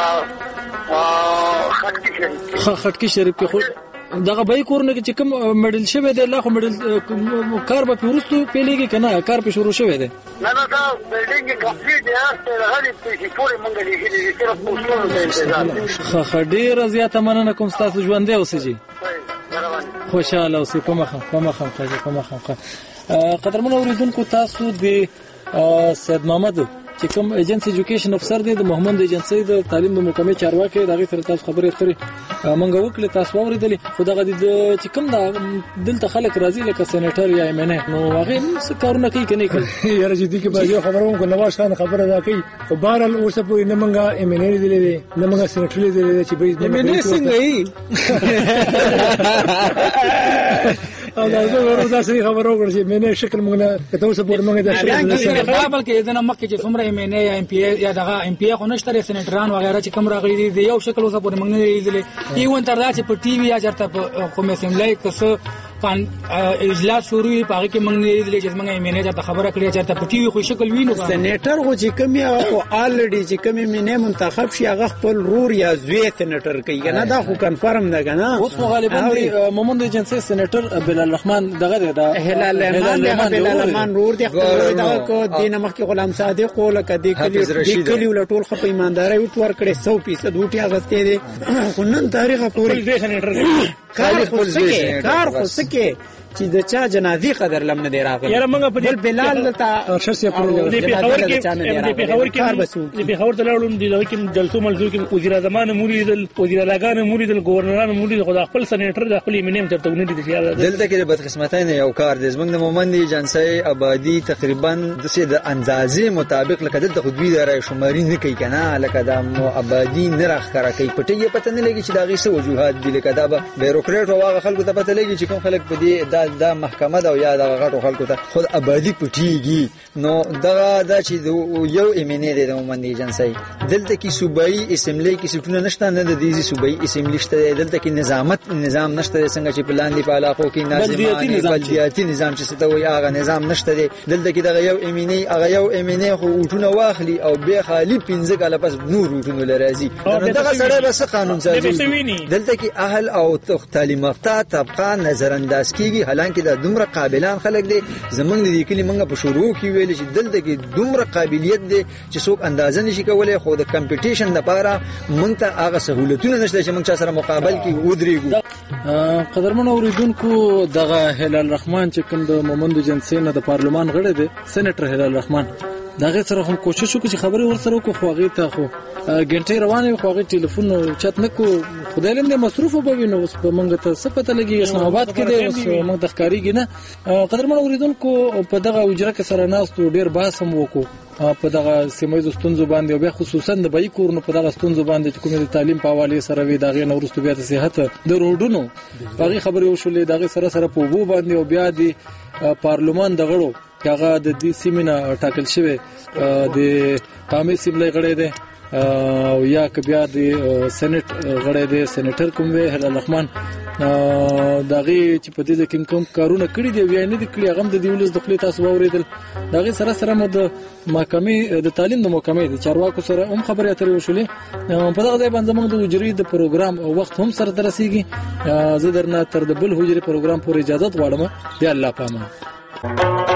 خټکی شریف خټکی شریف کې خو دغه به کورونه کې چې کوم میډل شوی دی لا خو میډل کار به پورستو پیلېږي کنه کار په شروع شوی دی نه نه دا بلډینګ کمپلیټ دی هغه هغه په پوره مونږ لګیږي چې صرف پوسټونو ته انتظار خه ډیر زیاته مننه کوم تاسو ژوند دی اوسئ خوشاله اوسئ کومه کومه کومه کومه قدرمن اوریدونکو تاسو د سید محمد چې کوم ایجنسی ایجوکیشن افسر دی د محمد ایجنسی د تعلیم د محکمې چارواکي دغه سره تاسو خبرې اترې مونږ وکړه تاسو اوریدلې خو دغه د چې کوم د دلته خلک راځي لکه سېنیټر یا ایم ان ای نو هغه څه کارونه کوي کني کوي یاره چې دي کې به خبرونه کو نواز خان خبره دا کوي خو بهرال اوسه په نه مونږه ایم ان ای دی نه مونږه سېنیټر دی چې به ایم ان ای څنګه ای او دا زه ورته سړي خبرو کړم چې مې نه شکل مونږ نه کته اوسه پور مونږ د شکل بابل کې دنه مکه چې څومره ایم ان ای ایم پی یا دغه ایم پی خو نشته سېنیټران وغیرہ چې کوم راغلي دي یو شکل اوسه پور مونږ نه لیدلې ایون تر دا چې په ټي وي یا چرته په کومه اسمبلی کې پان اجلاس شروع پاره کې موږ نه لیدل چې موږ یې مینه ته خبره کړې چې ته پټي خو شکل وینو سېنیټر خو چې کوم یا خو الریډي چې کوم مینه منتخب شي هغه خپل رور یا زوی سېنیټر کوي کنه دا خو کنفرم ده کنه اوس غالبا مومند ایجنسی سېنیټر بلال الرحمن دغه دا هلال الرحمن بلال الرحمن رور دی خپل دا کو دینه مخکې غلام صادق او لکه دی کلی دی کلی ولټول خو په ایمانداري ور کړې سو فیصد وټي اغستې دي خو نن تاریخ پورې کار خو سکه کار خو سکه چې د چا جنازي قدر لم نه دی راغلی یاره موږ په بل بلال ته شرسي پروګرام دی په خبر کې دی په خبر کې دی په خبر تلړم دی دغه کې جلسو ملزو کې وزیر اعظم مولیدل وزیر اعلیګان مولیدل گورنران مولیدل خدای خپل سېنیټر د خپل مینیم ترته ونی دي چې دلته کې د بدقسمتۍ نه یو کار دی زمونږ د مومند ایجنسی آبادی تقریبا د سې د اندازې مطابق لکه دلته خو دوی د رای شماري نه کوي کنه لکه د آبادی نه راخره کوي پټي پته نه لګي چې دا غي څه وجوهات دي لکه دا به بیروکریټ او هغه خلکو ته پته لګي چې کوم خلک په دې دا د محکمه دا یا د غټو خلکو ته خود آبادی پټيږي نو دا دا چې یو ایمنه دي د مومند ایجنسی دلته کې صوبایي اسمبلی کې سټونه نشته نه د دې صوبایي اسمبلی شته دلته کې نظامت نظام نشته څنګه چې پلان دی په علاقو کې نظامي بلدیاتي نظام چې څه وي هغه نظام نشته دی دلته کې د یو ایمنه هغه یو ایمنه خو وټونه واخلي او به خالی پنځه کاله پس نور وټونه لرازي دغه سره بس قانون سازي دلته کې اهل او تعلیم یافته طبقه نظر انداز کیږي حالانکه د دومره قابلان خلک دي زمونږ د دې کلی منګه په شروع کې ویل چې دلته کې دومره قابلیت دي چې څوک اندازه نشي کولای خو د کمپټیشن لپاره مونږ ته هغه سہولتونه نشته چې مونږ سره مقابل کې ودرېږو قدرمن اوریدونکو دغه هلال الرحمن چې کوم د مومند ایجنسی نه د پارلمان غړی دی سېنیټر هلال الرحمن دغه سره هم کوشش وکړو چې خبرې ورسره وکړو خو هغه ته خو ګنټې روانه خو هغه ټلیفون چت نه کو خدای لنده مصروف به وینو اوس په منګه ته سپته لګي اسلام آباد کې دی اوس موږ د ښکاریږي نه قدرمن اوریدونکو په دغه اجره کې سره ناس ډیر بحث هم وکړو په دغه سیمایي ستونزو باندې او بیا خصوصا د بای کورونو په دغه ستونزو باندې چې کومه د تعلیم په حواله سره وی دغه نورستو بیا د صحت د روډونو هغه خبرې وشولې دغه سره سره په وو باندې او بیا د پارلمان د غړو هغه د دې سیمینه ټاکل شوی د قامي سیملې غړې ده او یا کبیا د سېنات غړې ده سېنیټر کوم وی هلال رحمان دغه چې په دې کې کوم کارونه کړی دی وی نه دي کړی هغه د دیولز د خپل تاسو اوریدل دغه سره سره مو د محکمې د تعلیم د محکمې د چارواکو سره هم خبرې اترې وشولې په دغه ځای باندې موږ د حجرې د پروګرام او وخت هم سره درسیږي زه درنه تر د بل حجرې پروګرام پورې اجازه غواړم دی الله پامان